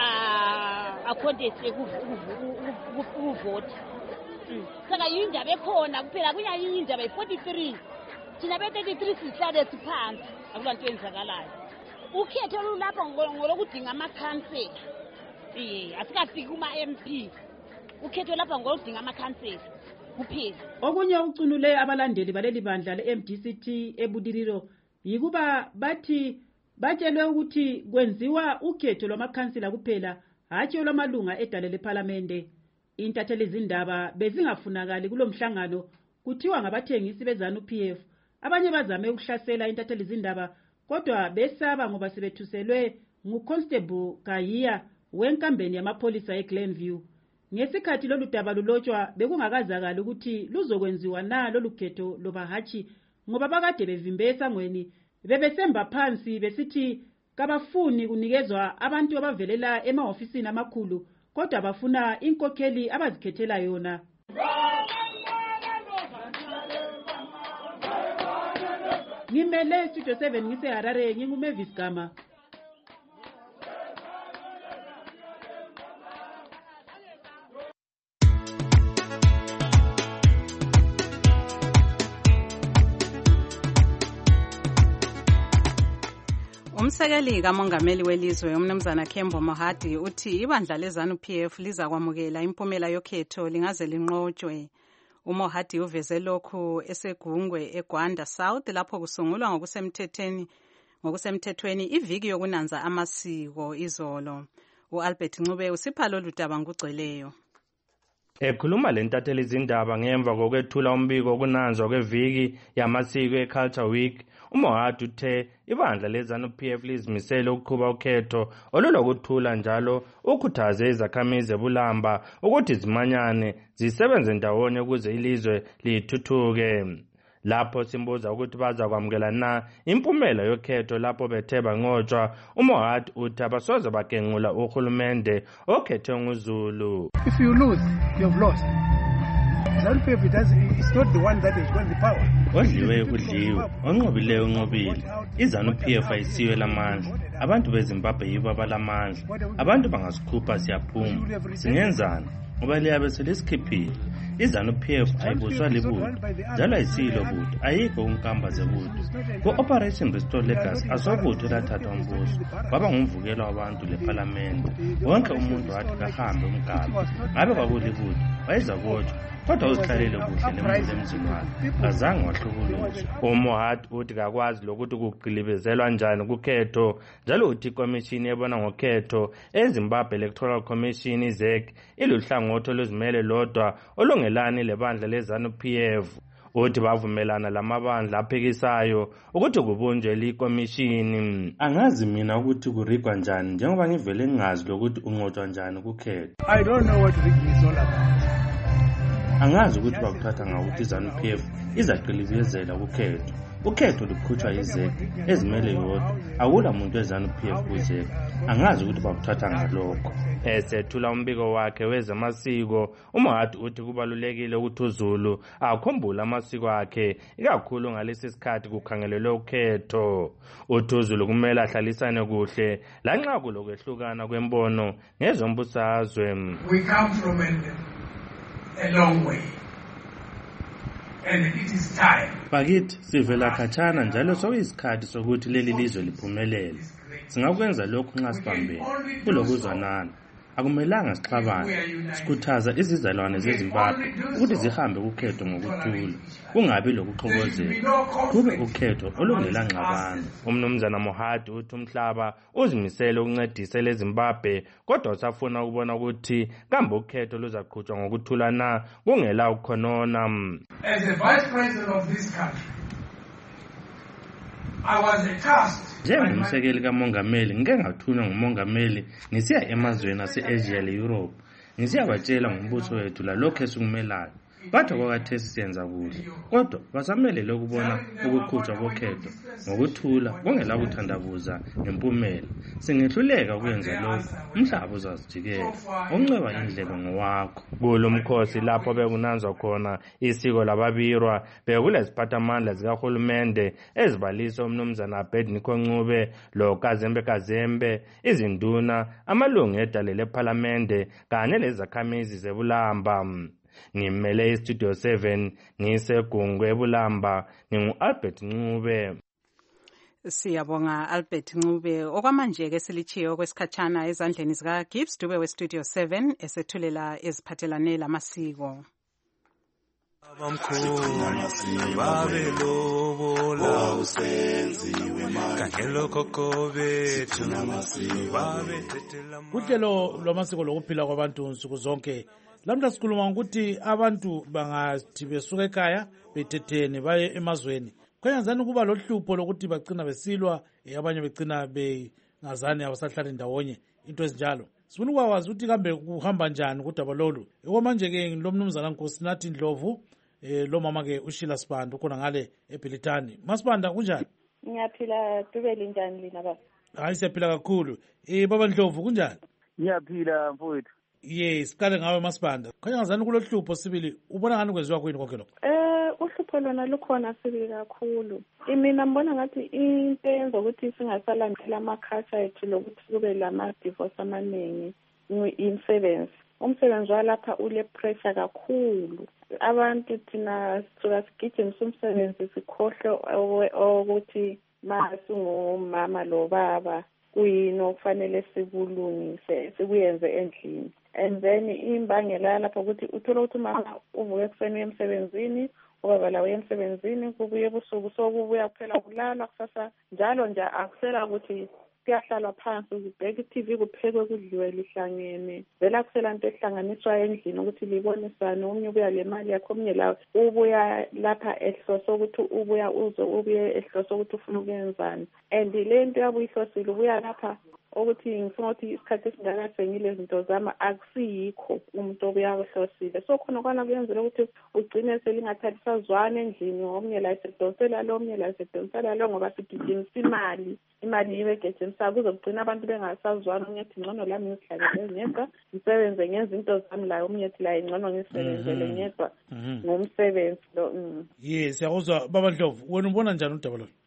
akhondese ukuvota. Saka yindaba ekhona kuphela kunyanye indaba i-43 thina be-33 sihlale siphansi akulanto enzakalayo. Ukhetho lulapha ngolokudinga amakhansela asikafiki kuma-MP. Ukhetho lapha ngoludinga amakhansela kuphela. Okunye ukucunule abalandeli baleli bandla le-MDCT eBudiriro yikuba bathi batshelwe ukuthi kwenziwa ukhetho lwamakhansela kuphela hatshi olwamalunga edale lePhalamende. Intatheli zindaba bezingafunakali kulomhlangano kuthiwa ngabathengisi beZANU-PF. Abanye bazame ukuhlasela intatheli zindaba kodwa besaba ngoba sebethuselwe nguConstable Kayiya wenkambeni yamapholisa eGlenview. Ngesikhathi lolu daba lulotshwa bekungakazakala ukuthi luzokwenziwa na lolu khetho loba hatshi, ngoba bakade bevimbe esangweni bebesemba phansi besithi kabafuni kunikezwa abantu abavelela emahofisini amakhulu, kodwa bafuna inkokheli abazikhethela yona. Ngimele Studio 7 ngiseHarare, nginguMavis Gama. Umsekeli kamongameli welizwe umnumzana Kembo Mohadi uthi ibandla leZANU-PF lizakwamukela impumela yokhetho lingaze linqotshwe. UMohadi uveze lokhu esegungwe eGwanda South lapho kusungulwa ngokusemthethweni iviki yokunanza amasiko izolo. uAlbert Ncube usipha lolu daba ngugcweleyo. Ekhuluma lentatheli izindaba ngemva kokwethula umbiko wokunanzwa kweviki yamasiko eCulture Week, uMohadi uthe ibandla leZANU-PF lizimisele ukuqhuba ukhetho olulokuthula njalo ukhuthaze izakhamizi eBulamba ukuthi zimanyane zisebenze ndawonye ukuze ilizwe lithuthuke. Lapho simbuza ukuthi bazakwamukela na impumela yokhetho lapho bethe banqotshwa, uMohadi uthi abasoze bagengula uhulumende okhethwe nguZulu. If you lose, you've lost. ZANU-PF it's not the one that has got the power. Odliwe kudliwe, onqobileyo unqobile. iZANU-PF ayisiwe lamandla. Abantu beZimbabwe yibo abalamandla. Abantu bangasikhupha siyaphuma. Singenzani? Ngoba liyabe selisikhiphile. iZANU-PF ayibuswa libutho, njalo ayisilo butho, ayikho unkamba zebutho. Ku-Operation Restore Legacy asobutho elathatha umbuso, kwaba ngumvukelo wabantu lePhalamende. Wonke umuntu wathi kahambe umgaba, ngabe kwakulibutho, wayezabotshwa, kodwa uzihlalele kuhle lembulo emzini wakhe, kazange wahlukuluzwa. uMohadi uthi kakwazi lokuthi kugqilibezelwa njani kukhetho, njalo uthi ikomishini ebona ngokhetho eZimbabwe Electoral Commission iZEC iluhlangothi oluzimele lodwa olungelani lebandla leZANU-PF. Uthi bavumelana lamabandla aphikisayo ukuthi kubunjwe likomishini. Angazi mina ukuthi kurigwa njani njengoba ngivele ngingazi lokuthi unqotshwa njani kukhetho. I don't know what rigging is all about. Angazi ukuthi bakuthatha ngokuthi iZANU-PF izaqilibezela kukhetho. Ukhetho lukhutshwa yiZEC ezimele yodwa, akula muntu weZANU-PF kuZEC. Angazi ukuthi bakuthatha ngalokho. Esethula umbiko wakhe wezamasiko, uMohadi uthi kubalulekile ukuthi uZulu akhumbule amasiko akhe, ikakhulu ngalesi sikhathi kukhangelelwe ukhetho. Uthi uZulu kumele ahlalisane kuhle lanxa kulokwehlukana kwembono ngezombusazwe. We come from a long way. And it is time. Bakithi sivela khatshana njalo sokuyisikhathi sokuthi leli lizwe liphumelele. Singakwenza lokhu nxa sibambene kulokuzwanana. Akumelanga sixabane, sikhuthaza izizalwane zeZimbabwe ukuthi zihambe ukhetho ngokuthula, kungabi lokuxokozela, kube ukhetho olungela ngxabano. Umnumzana Mohadi uthi umhlaba uzimisele ukuncedisa leZimbabwe, kodwa usafuna ukubona ukuthi kambe ukhetho luzaqhutshwa ngokuthula na kungela ukhonona. As the vice president of this country, I was tasked. Njengomsekeli kamongameli ngike ngathunywa ngumongameli ngisiya emazweni ase-Asia le-Europe, ngisiyabatshela ngombuso wethu lalokho esikumelayo. Bathi kwakathesi siyenza kuhle, kodwa basamelele ukubona ukukhutshwa kokhetho ngokuthula kungela kuthandabuza ngempumela. Singehluleka ukwenza lokho, umhlaba uzazijikela, unceba indlebe ngowakho. Kulo mkhosi lapho bekunanzwa khona isiko lababirwa bekuleziphathamandla zikahulumende ezibalisa umnumzana Abednego Ncube lo Kazembe, izinduna, amalungu edale lePhalamende kanye lezakhamizi zeBulamba. Ngimele iStudio 7 ngisegungwe eBulamba, ngingu-Albert Ncube. Siyabonga Albert Ncube. Okwamanje ke silichiyo kwesikhatshana ezandleni zika Gibbs Dube weStudio 7 esethulela eziphathelane lamasiko. Kuhlelo lwamasiko lokuphila kwabantu nsuku zonke. Lamhla sikhuluma ukuthi abantu bangathi besuka ekhaya betethene baye emazweni, kuyenzani ukuba lohlupho lokuthi bagcina besilwa, abanye begcina bengazani abasahlali ndawonye. into ezinjalo. Sifuna ukwazi ukuthi kambe kuhamba njani kudaba lolu. Okwamanje-ke lo mnumzana Nkosinathi Ndlovu, lo mama-ke uShila Sibanda ukhona ngale eBhilitani. Masibanda kunjani? Ngiyaphila, Dubeli njani lina baba? Hayi siyaphila kakhulu. Baba Ndlovu kunjani? Ngiyaphila mfowethu. Yes, siqale ngawe Masibanda. Khanya ngazani kulo hlupho sibili. Ubona ngani kwenziwa kuyini konke lokho? Uhlupho lona lukhona sibili kakhulu. Mina ngibona ngathi into eyenza ukuthi singasalandela amakhasha ethu lokuthi kube lama-divorce amaningi imisebenzi. Umsebenzi walapha ule pressure kakhulu. Abantu thina sisuka sigijimisa umsebenzi sikhohlwe ukuthi masingumama lo baba kuyini okufanele sikulungise sikuyenze endlini. And then imbangela lapha ukuthi uthola ukuthi umama uvuke ekuseni emsebenzini, ubaba lawo emsebenzini, kubuye ebusuku sokubuya kuphela kulala kusasa njalo nje akusela ukuthi kuyahlalwa phansi kubheka i-TV kuphekwe kudliwe lihlangene. Vela kusela into ehlanganiswa endlini ukuthi libonisane, omunye ubuya le mali yakho, omunye lawo ubuya lapha ehloso ukuthi ubuye ehloso ukuthi ufuna ukuyenzani. And le nto yabuye ihlosile ubuya lapha ukuthi ngifuna ukuthi isikhathi esingakasengile zinto zami akusiyikho umuntu obuya kuhlosile. So khona kwana kuyenzela ukuthi ugcine selingathathi sazwana endlini, omnye la esedonsela lo, omnye la esedonsela lo, ngoba sigijimisa imali ibe gejimisa kuzogcina abantu bengasazwana. Omnye ethi ngcono lami ngizihlalele ngedwa ngisebenze ngenza into zami, la omnye ethi la ngcono ngisebenzele ngedwa ngomsebenzi lo. Yes, siyakuzwa baba Ndlovu. Wena ubona njani udaba lo?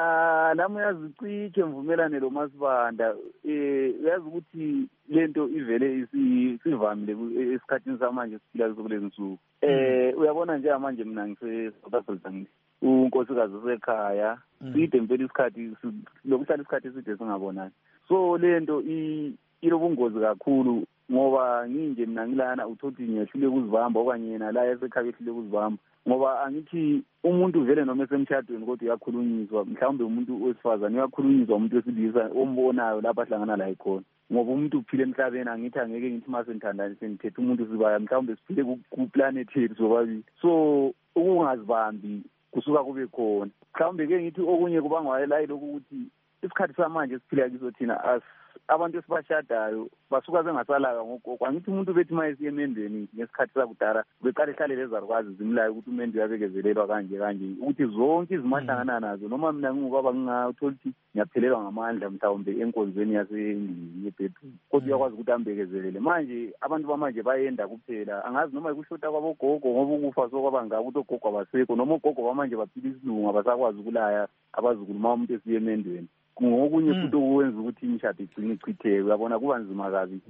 Ya lami uyazicishe mvumelane lo Masibanda. Uyazi ukuthi lento ivele isivamile esikhathini samanje siphila kulezi nsuku. Uyabona nje manje mina ngise-South Africa ngithi unkosikazi usekhaya side impela isikhathi lokuhlala isikhathi eside singabonani. So lento ilobungozi kakhulu ngoba nginje mina ngilana uthothi ngiyehlule ukuzibamba okanye yena la esekhaya ehlule ukuzibamba, ngoba angithi umuntu vele noma esemshadweni kodwa uyakhulunyiswa, mhlawumbe umuntu wesifazane uyakhulunyiswa umuntu wesilisa ombonayo lapha ahlangana la ikhona, ngoba umuntu uphile emhlabeni. Angithi angeke ngithi mase ngithandana sengithethe umuntu sibaya, mhlawumbe siphile ku-planet yethu sobabili. So ukungazibambi kusuka kube khona. Mhlawumbe-ke ngithi okunye kubangwa la lokhu ukuthi isikhathi samanje siphila kiso thina abantu esibashadayo basuka bengasalaka ngogogo. Angithi umuntu bethi ma esiye emendweni ngesikhathi sakudala beqale ihlalele ezarukwazi zimlayo ukuthi umende uyabekezelelwa kanje ukuthi zonke izimahlangana nazo, noma mina ngingubaba ngingathola ukuthi ngiyaphelelwa ngamandla mhlawumbe enkonzweni yasendlini yebhedroom, kodwa uyakwazi ukuthi ambekezelele. Manje abantu bamanje bayenda kuphela, angazi noma ikushota kwabogogo ngoba ukufa sokwabangaka ukuthi ogogo abasekho, noma ogogo bamanje baphila isilungu abasakwazi ukulaya abazukulu ma umuntu esiye emendweni. Ngokunye futhi okwenza ukuthi imishado igcine ichitheke, uyabona kuba nzima kabi.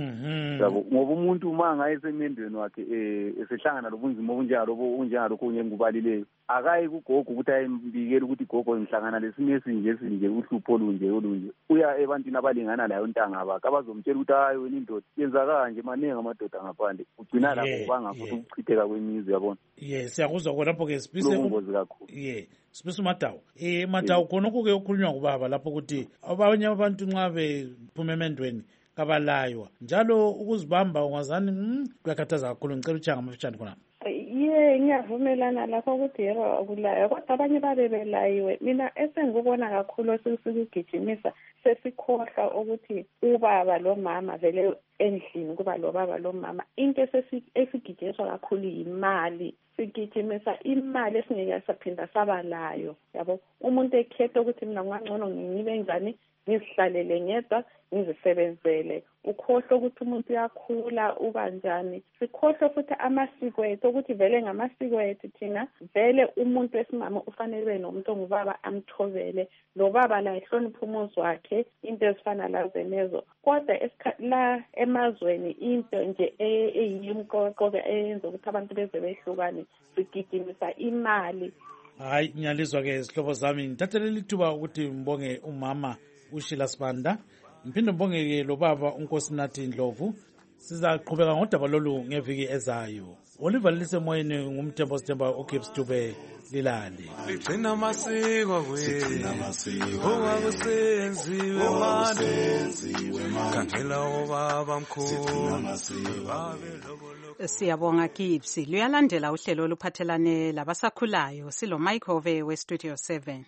Yabo, ngoba umuntu uma ngayesemendweni wakhe esehlangana lobunzima obunjengalokho ngikubalileyo, akayi kugogo ukuthi ayembikele ukuthi gogo ngihlangana lesimo esinje uhlupho olunje. Uya ebantwini abalingana layo ntanga bakhe abazomtshela ukuthi hayi wena indoda yenza kanje, maningi amadoda ngaphandle, ugcina lapho bangafuthi ukuchitheka kwemizi, yabona. Yes, siyakuzwa khonapho-ke Sibise Matawu. Matawu khonokho-ke okukhulunywa ngubaba lapho ukuthi abanye abantu nxa bephuma emendweni kabalaywa njalo ukuzibamba ungazani kuyakhathaza kakhulu. Ngicela utshanga amafitshane khonapho. Ngiyavumelana lapho ukuthi yebo akulaya, kodwa abanye babe belayiwe. Mina esengikubona kakhulu esikugijimisa sesikhohlwa ukuthi ubaba lo mama vele endlini kuba lo baba lo mama. Into esigijimiswa kakhulu yimali, sigijimisa imali esingeke saphinda sabalayo, yabo. Umuntu ekhetha ukuthi mina ngangcono ngibe njani, ngizihlalele ngedwa ngizisebenzele. Ukhohlwa ukuthi umuntu uyakhula uba njani. Sikhohlwa futhi amasiko ethu ukuthi vele ngamasiko ethu thina vele umuntu wesimama ufanele nomuntu ongubaba amthobele, lo baba la ehlonipha umuzi wakhe, into ezifana lazo nezo. Kodwa la emazweni into nje eyimqoqo eyenza ukuthi abantu beze behlukane, sigijimisa imali. Hayi, ngiyalizwa-ke izihlobo zami. Ngithathele lithuba ukuthi mbonge umama uShila Sibanda, ngiphinde mbonge-ke lo baba uNkosinathi Ndlovu. Sizaqhubeka ngodaba lolu ngeviki ezayo. Oliver lisemoyeni ngumthembo sithemba uGibbs Dube lilale. Ligcina amasiko okwakusenziwe manje khandela obaba mkhulu. Siyabonga Gibbs. Luyalandela uhlelo oluphathelane labasakhulayo. Silo Michael weStudio 7.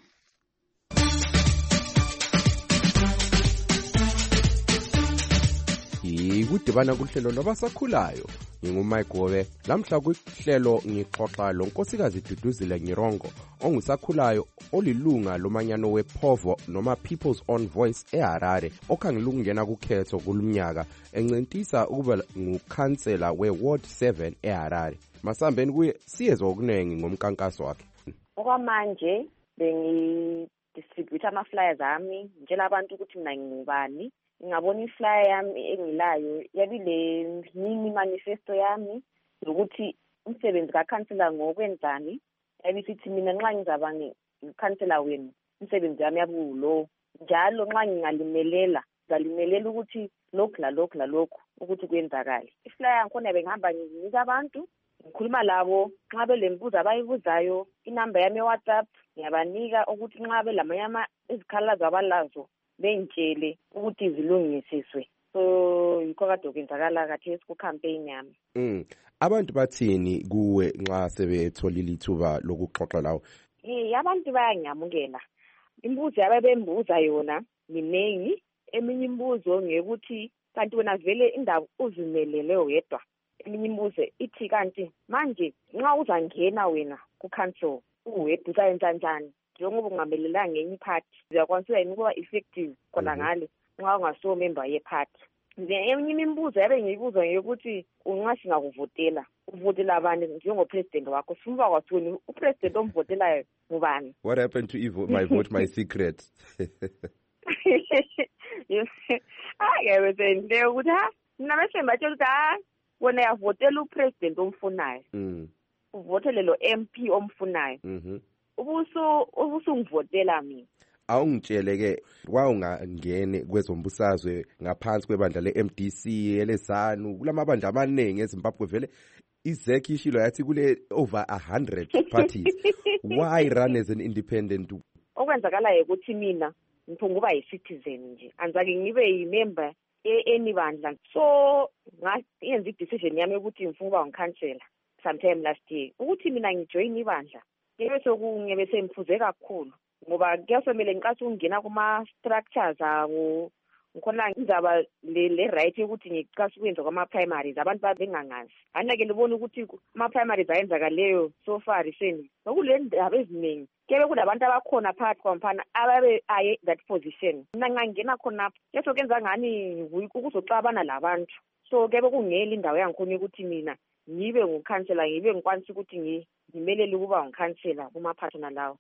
ngikudibana kuhlelo lwabasakhulayo. Ngingumike Gobe. Lamhla kuhlelo ngixoxa lo nkosikazi Duduzile Nyirongo ongusakhulayo olilunga lomanyano wePovo noma People's Own Voice eHarare okhangela ukungena kukhetho kulumnyaka encintisa ukuba ngukhansela weWard 7 eHarare. Masambeni kuye siyezwa okunengi ngomkankaso wakhe. Okwamanje bengidistribute ama-flyers ami ngitshela abantu ukuthi mina ngingubani. Ngabona iflyer yami engilayo yabile mini manifesto yami ukuthi umsebenzi kakhansela ngokwenzani. Yabisithi mina nxa ngizaba ngikhansela wenu umsebenzi wami yabulo njalo nxa ngingalimelela ngalimelela ukuthi lokhu ukuthi kwenzakala. Iflyer yangikhona bengihamba nginika abantu ngikhuluma labo nxa belembuzo abayibuzayo inamba yami WhatsApp ngiyabanika ukuthi nxa belamanyama izikhalazo abalazo bengitshele ukuthi zilungisiswe. So yikho kade kwenzakala kathesi ku campaign yami. Abantu bathini kuwe nxa sebetholile ithuba lokuxoxa lawo? Abantu bayangiyamukela. Imbuzo ababembuza yona miningi. Eminye imbuzo ngekuthi kanti wena vele indaba uzimelele wedwa. Eminye imbuzo ithi kanti manje nxa uzangena wena ku council uwedwa uzayenza njani? Njengoba ungamelelanga ngenye party uyakwanisa yini ukuba effective khona ngale nxa ungaso member ye party. Eminye imibuzo yabe ngiyibuza ngokuthi unxa singakuvotela uvotela abantu njengopresident wakho simuba kwathini upresident omvotelayo ngubani? What happened to my vote my secret? Bese nje ukuthi mina bese mbatshela ukuthi wena yavotela upresident omfunayo. Uvotele lo MP omfunayo. Ubusungivotela mina. Awungitshele ke wawungangene kwezombusazwe ngaphansi kwebandla leMDC elezanu kulamabandla amaningi eZimbabwe vele iZEC ishilo yathi kule over 100 parties. Why run as an independent? Okwenzakala ukuthi mina ngiphunguba yi-citizen nje anzake ngibe yi-member enibandla. So ngayenza i-decision yami ukuthi ngifuna ukuba ngikhansela sometime last year ukuthi mina ngijoin ibandla. Ngebe semfuze kakhulu ngoba kuyasomele ngiqashe ukungena kuma-structures awo ngikhona ngizaba le right ukuthi ngiqashe ukwenza kwama-primaries abantu babengangazi. Anake libona ukuthi ama-primaries ayenzakaleyo so far recently nokule ndaba eziningi kebe kunabantu abakhona phakathi kwampana ababe aye that position. Mina ngangena khonapho yeso kenza ngani ukuzoxabana labantu. So kebe kungeli indawo yangikhona ukuthi mina ngibe ngukhansela ngibe ngikwanisa ukuthi ngimelele ukuba ngikhansela kumaphathona lawo.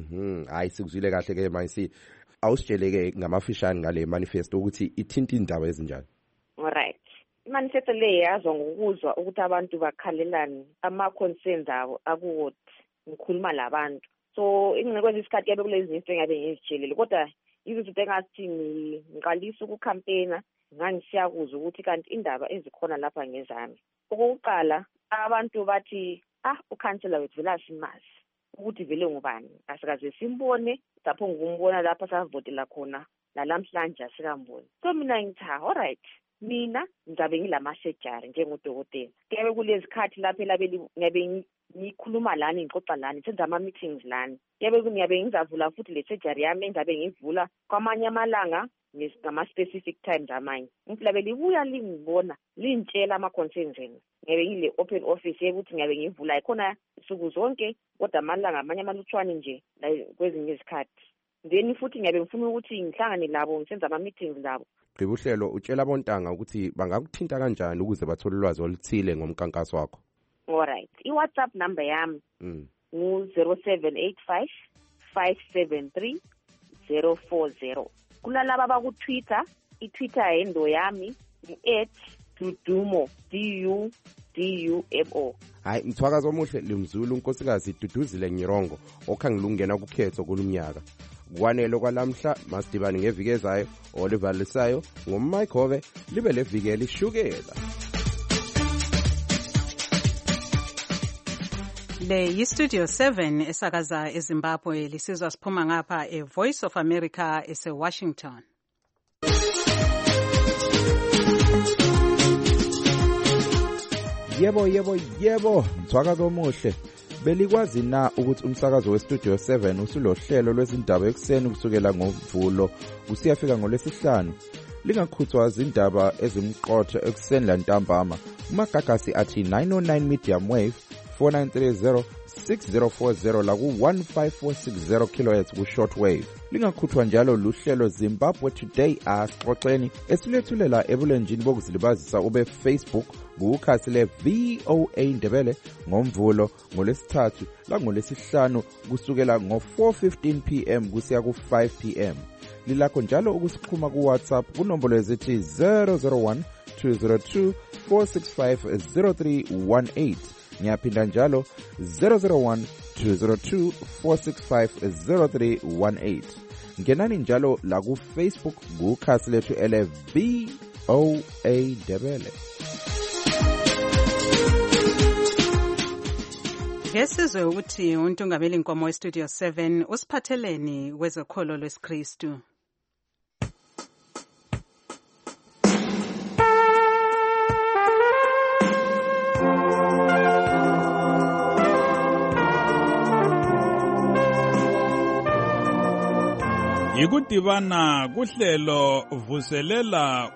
Hayi sikuzwile kahle ke mayisi. Awusitsheleke ngamafishane ngale manifesto ukuthi ithinta indaba ezinjani? Alright. Imanifesto le yazwa ngokuzwa ukuthi abantu bakhalelane ama-concerns abo akuwot ngikhuluma labantu. So ingekwenza isikhathi yabe kulezi zinto engabe ngizitshelile kodwa izinto engathi ngiqalisa ukucampaigna ngangisiyakuza ukuthi kanti indaba ezikhona lapha ngezami. Okokuqala abantu bathi ukhansela wethu vele asimazi ukuthi vele ngubani asikaze simbone lapho ngumbona lapha savotela khona nalamhlanje asikamboni. So mina ngithi alright mina ngizabe ngilamasejari njengodokotela kebe kulezi khathi lapha ngabe ngikhuluma lani ngixoxa lani senza ama-meetings lani ngiyabe ngizavula futhi le sejari yami engizabe ngivula kwamanye amalanga ngama-specific times amanye. Ngilabe libuya lingibona lintshela ama-concerns enu ngiyabe ngile open office yokuthi ngiyabe ngivula ikhona insuku zonke kodwa amalanga amanye amalutshwane nje kwezinye izikhathi. Then futhi ngiyabe ngifuna ukuthi ngihlangane labo ngisenza ama-meetings labo. Gqiba uhlelo utshela abontanga ukuthi bangakuthinta kanjani ukuze bathole ulwazi oluthile ngomkankaso wakho. Alright. I-WhatsApp number yami ngu-0785 573 040. Kulalaba baku-Twitter, i-Twitter handle yami @Dudumo DUDUMO. Hayi mthwakazo omuhle limzulu unkosikazi Duduzile Nyirongo okhangela ukungena kukhetho kulumnyaka. Kwanele kwalamhla masidibane ngeviki ezayo olivalisayo ngumMike Gobe libe leviki elishukela. Le yi-Studio 7 esakaza eZimbabwe lisizwa siphuma ngapha eVoice of America ese-Washington. Yebo, mthwakazo omuhle. Belikwazi na ukuthi umsakazo weStudio 7 usulohlelo lwezindaba ekuseni kusukela ngoMvulo usiyafika ngoLwesihlanu? lingakhuthwa zindaba ezimqotho ekuseni lantambama umagagasi athi 909 medium wave 4930 6040 la ku-15460 kHz ku-short wave. Lingakhuthwa njalo luhlelo Zimbabwe Today asixoxeni esilethulela ebulenjini bokuzilibazisa ube Facebook kukhasi le-VOA Ndebele ngomvulo, ngolesithathu langolesihlanu kusukela ngo-4:15 PM kusiya ku-5 PM. Lilakho njalo ukusiqhuma ku-WhatsApp kunombolo ezithi 001 202 465 0318. Ngiyaphinda njalo 001 202 465 0318. Ngenani njalo la ku Facebook kukhasi lethu ele VOA Ndebele. Ngesizwe ukuthi uNtungameli Nkomo weStudio 7 usiphatheleni kwezokholo lwesiKristu. Yikudibana kuhlelo vuselela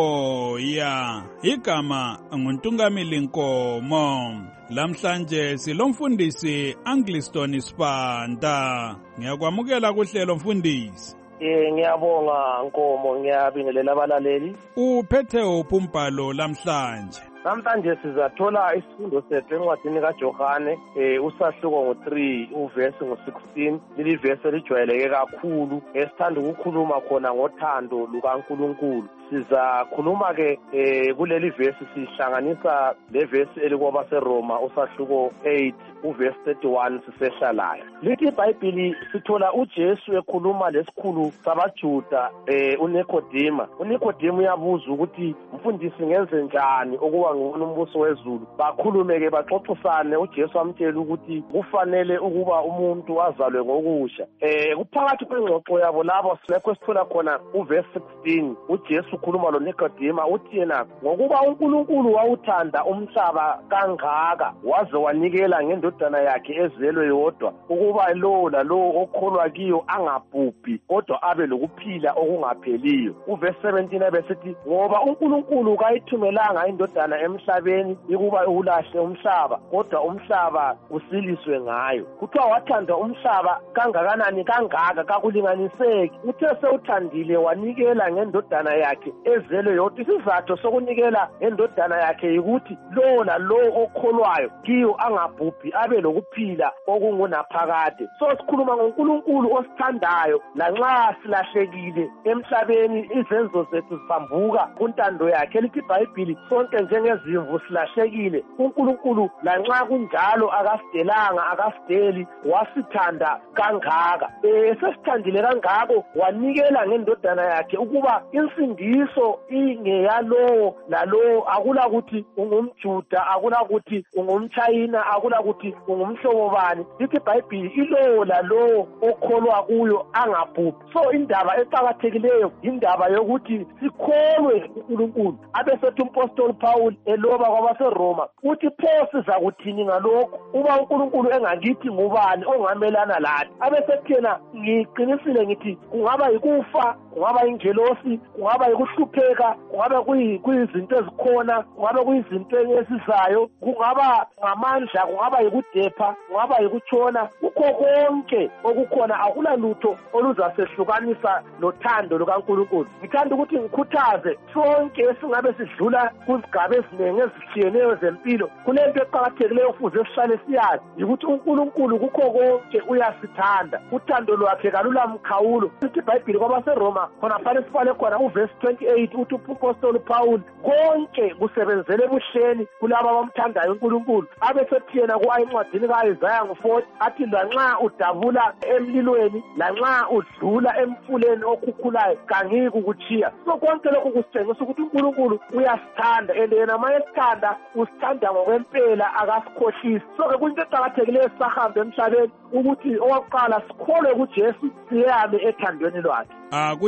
umoya. Igama nguNtungameli Nkomo. Lamhlanje silomfundisi Angliston Sibanda. Ngiyakwamukela kuhlelo mfundisi. Ngiyabonga Nkomo, ngiyabingelela abalaleli. Uphethe uphi umbhalo lamhlanje? Namhlanje sizathola isifundo sethu encwadini kaJohane usahluko ngo-3 uvesi ngo-16. Leli vesi elijwayeleke kakhulu esithanda ukukhuluma khona ngothando lukaNkulunkulu. Sizakhuluma ke kuleli vesi sihlanganisa le vesi elikuba seRoma usahluko 8 uvesi 31 sisehlalayo. Lithi iBhayibheli sithola uJesu ekhuluma lesikhulu sabaJuda uNikodima. uNikodima uyabuza ukuthi mfundisi ngenze njani ukuba ngibone umbuso wezulu. Bakhulume ke baxoxisane, uJesu amtshela ukuthi kufanele ukuba umuntu azalwe ngokusha. Kuphakathi kwengxoxo yabo labo silekho sithola khona uvesi 16 uJesu ukhuluma loNikodima uthi yena ngokuba uNkulunkulu wawuthanda umhlaba kangaka waze wanikela ngendodana yakhe ezelwe yodwa ukuba lo lalo okholwa kiyo angabhubhi kodwa abe lokuphila okungapheliyo. Uvesi 17 besithi ngoba uNkulunkulu kayithumelanga indodana emhlabeni ukuba ulahle umhlaba kodwa umhlaba usiliswe ngayo. Kuthiwa wathanda umhlaba kangakanani kangaka kakulinganiseki, uthe sewuthandile wanikela ngendodana yakhe ezelwe yodwa. Isizathu sokunikela ngendodana yakhe yikuthi lo lalo okholwayo kiyo angabhubhi abe lokuphila okungunaphakade. So sikhuluma ngoNkulunkulu osithandayo lanxa silahlekile emhlabeni izenzo zethu ziphambuka kuntando yakhe. Lithi iBhayibheli sonke njengezimvu silahlekile, uNkulunkulu lanxa kunjalo akasidelanga akasideli, wasithanda kangaka. Sesithandile kangako wanikela ngendodana yakhe ukuba insindiso ingeyalowo lalowo, akula kuthi ungumJuda, akula kuthi ungumChina, akula kuthi ungumhlobo bani. Lithi iBhayibheli ilowo lalowo okholwa kuyo angabhubhi. So indaba eqakathekileyo indaba yokuthi sikholwe uNkulunkulu. Abesethi umpostoli Paul eloba kwabaseRoma uthi pho siza kuthini ngalokho uba uNkulunkulu engakithi ngubani ongamelana lathi? Abesethi yena ngiqinisile ngithi kungaba yikufa, kungaba ingelosi, kungaba yikuhlupheka, kungaba kuyizinto ezikhona, kungaba kuyizinto ezizayo, kungaba ngamandla, kungaba yikudepha, kungaba yikutshona. Kukho konke okukhona akula lutho oluzasehlukanisa lothando lukaNkulunkulu. Ngithanda ukuthi ngikhuthaze sonke esingabe sidlula kuzigaba eziningi ezitshiyeneyo zempilo, kulento eqakathekileyo kufuze sihlale siyazi ukuthi uNkulunkulu kukho konke uyasithanda, uthando lwakhe kalulamkhawulo. Lithi iBhayibheli kwabaseRoma khona phansi sibale khona uvesi 28 uthi umpostoli Paul konke kusebenzele ebuhleni kulabo abamthandayo uNkulunkulu. Abesethi yena encwadini kaIsaya ngo-40 athi lanxa udabula emlilweni, lanxa udlula emfuleni okhukhulayo kangiki kukutshiya. So konke lokhu kusitshengisa ukuthi uNkulunkulu uyasithanda, and yena ma esithanda usithanda ngokwempela akasikhohlisi. So-ke kuyinto eqakathekileyo sisahambe emhlabeni ukuthi owakuqala sikholwe kuJesu, siyame ethandweni lwakhe.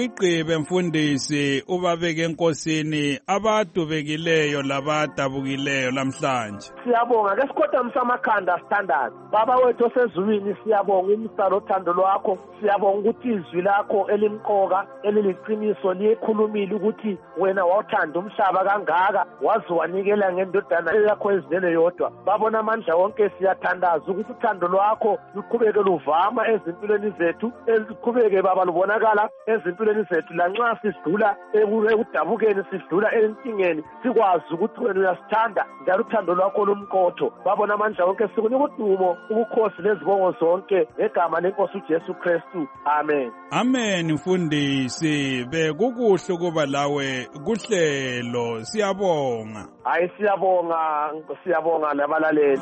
uyigqibe mfundisi ubabeke enkosini abadubekileyo labadabukileyo lamhlanje. Siyabonga ke sikhothamisa amakhanda standard. Baba wethu osezulwini siyabonga umsalo othando lwakho. Siyabonga ukuthi izwi lakho elimqoka eliliqiniso liyekhulumile ukuthi wena wathanda umhlaba kangaka waze wanikela ngendodana yakho ezilele yodwa. Babona amandla wonke siyathandaza ukuthi uthando lwakho luqhubeke luvama ezimpilweni zethu, eziqhubeke baba lubonakala ezimpilweni zethu lanxa sidlula ekudabukeni sidlula enkingeni sikwazi ukuthi wena uyasithanda njalo uthando lwakho lumqotho. Babona amandla wonke sikunika udumo ubukhosi lezibongo zonke ngegama lenkosi uJesu Kristu. Amen. Amen mfundisi, bekukuhle ukuba lawe kuhlelo. Siyabonga. Hayi siyabonga labalaleli.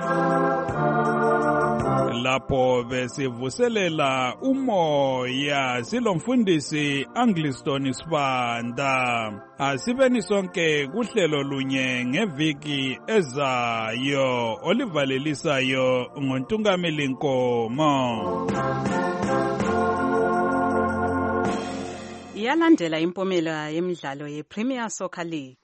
Lapho besivuselela umoya silomfundisi Angliston Sibanda. Asibeni sonke kuhlelo lunye ngeviki ezayo olivalelisayo ngoNtungameli Nkomo. Iyalandela impumela yemidlalo yePremier Soccer League.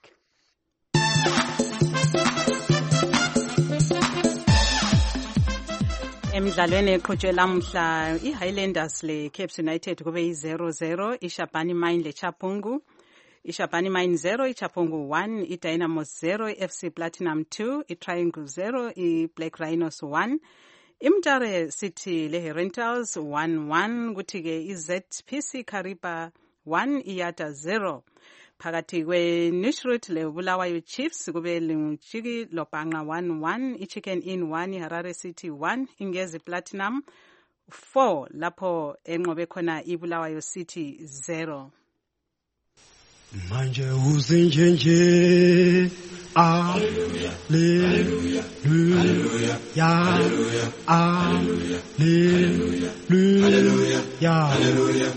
Emidlalweni eqhutshwe lamhla iHighlanders leCapes United kube yi-0-0, iShabani Mine leChapungu, iShabani Mine 0, iChapungu 1, iDynamos 0, iFC Platinum 2, iTriangle 0, iBlack Rhinos 1, iMtare City leHerentals 1-1, kuthi-ke iZPC Kariba 1, iYata 0. Phakathi kweNishroot leBulawayo Chiefs kube linguJiki Lobhanga 1-1, iChicken Inn 1, iHarare City 1, iNgezi Platinum 4, lapho enqobe khona iBulawayo City 0. Manje uzinjenje Hallelujah, hallelujah, hallelujah, hallelujah, hallelujah, hallelujah, hallelujah,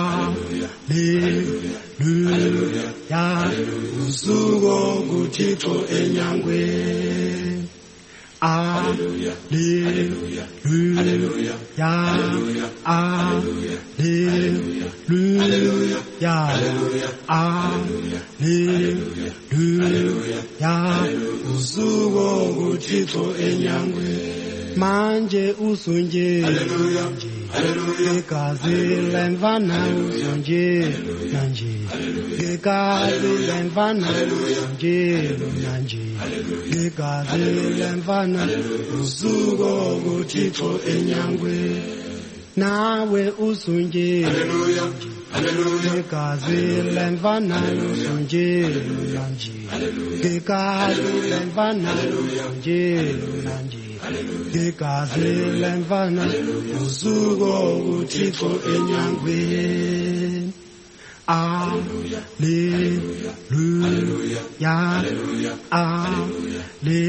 hallelujah, hallelujah, usuku kuThixo enyangweni. Hallelujah, hallelujah, hallelujah, hallelujah, hallelujah, hallelujah, hallelujah, hallelujah, hallelujah, hallelujah, usuku kuThixo enyangweni. Manje usunje, hallelujah, hallelujah, igazi lemvana usunje, manje igazi lemvana usunje, manje igazi lemvana usuku kuThixo enyangweni. Nawe usunje, hallelujah, hallelujah, igazi lemvana usunje, manje igazi lemvana usunje, manje igazi lemvana usuku kuThixo enyangweni. Hallelujah, hallelujah, hallelujah, hallelujah, hallelujah,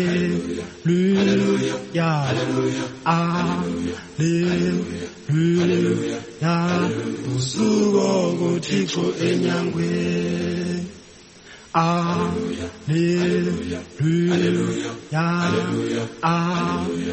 hallelujah, hallelujah, usuku kuThixo enyangweni. Hallelujah, hallelujah, hallelujah, hallelujah, hallelujah,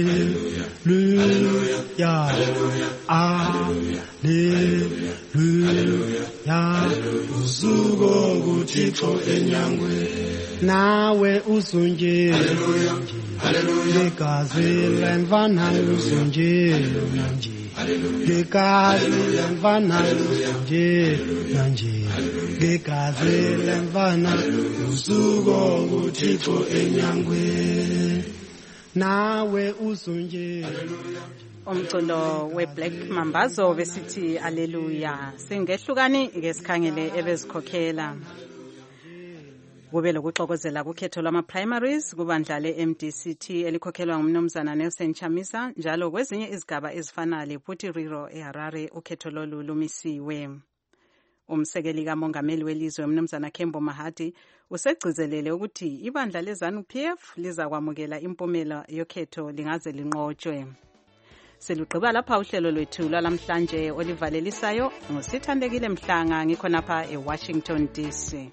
hallelujah, hallelujah, hallelujah, usuku kuThixo enyangweni. Nawe usunje, hallelujah, hallelujah, igazi lemvana usunje, manje igazi lemvana usunje, manje igazi lemvana usuku kuThixo enyangweni. Nawe usunje. Umculo weBlack Mambazo besithi haleluya. Singehlukani ngesikhangele ebezikhokhela. Kube lokuxokozela kukhetho lwama-primaries kubandla le-MDCT elikhokhelwa ngumnumzana Nelson Chamisa, njalo kwezinye izigaba ezifana leButiriro eHarare ukhetho lolu lumisiwe. Umsekeli kamongameli welizwe umnumzana Kembo Mahadi usegcizelele ukuthi ibandla leZANU-PF lizakwamukela impumela yokhetho lingaze linqotshwe. Selugqiba lapha uhlelo lwethu lwalamhlanje olivalelisayo ngosithandekile Mhlanga ngikhonapha eWashington DC.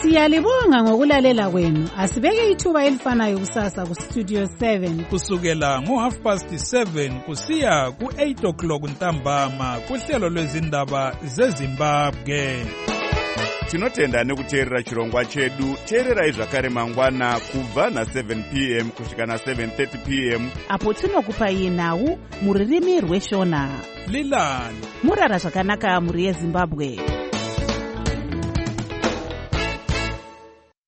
Siyalibonga ngokulalela kwenu. Asibeke ithuba elifanayo kusasa kustudio 7 kusukela ngo7:30 kusiya ku8 ntambama kuhlelo lwezindaba zeZimbabwe. Tinotenda nekuteerera chirongwa chedu. Teererai zvakare mangwana kubva na7 p.m. kusvika na7:30 p.m. apo tinokupai nhau mururimi rweshona. Lilani murara zvakanaka muri yeZimbabwe.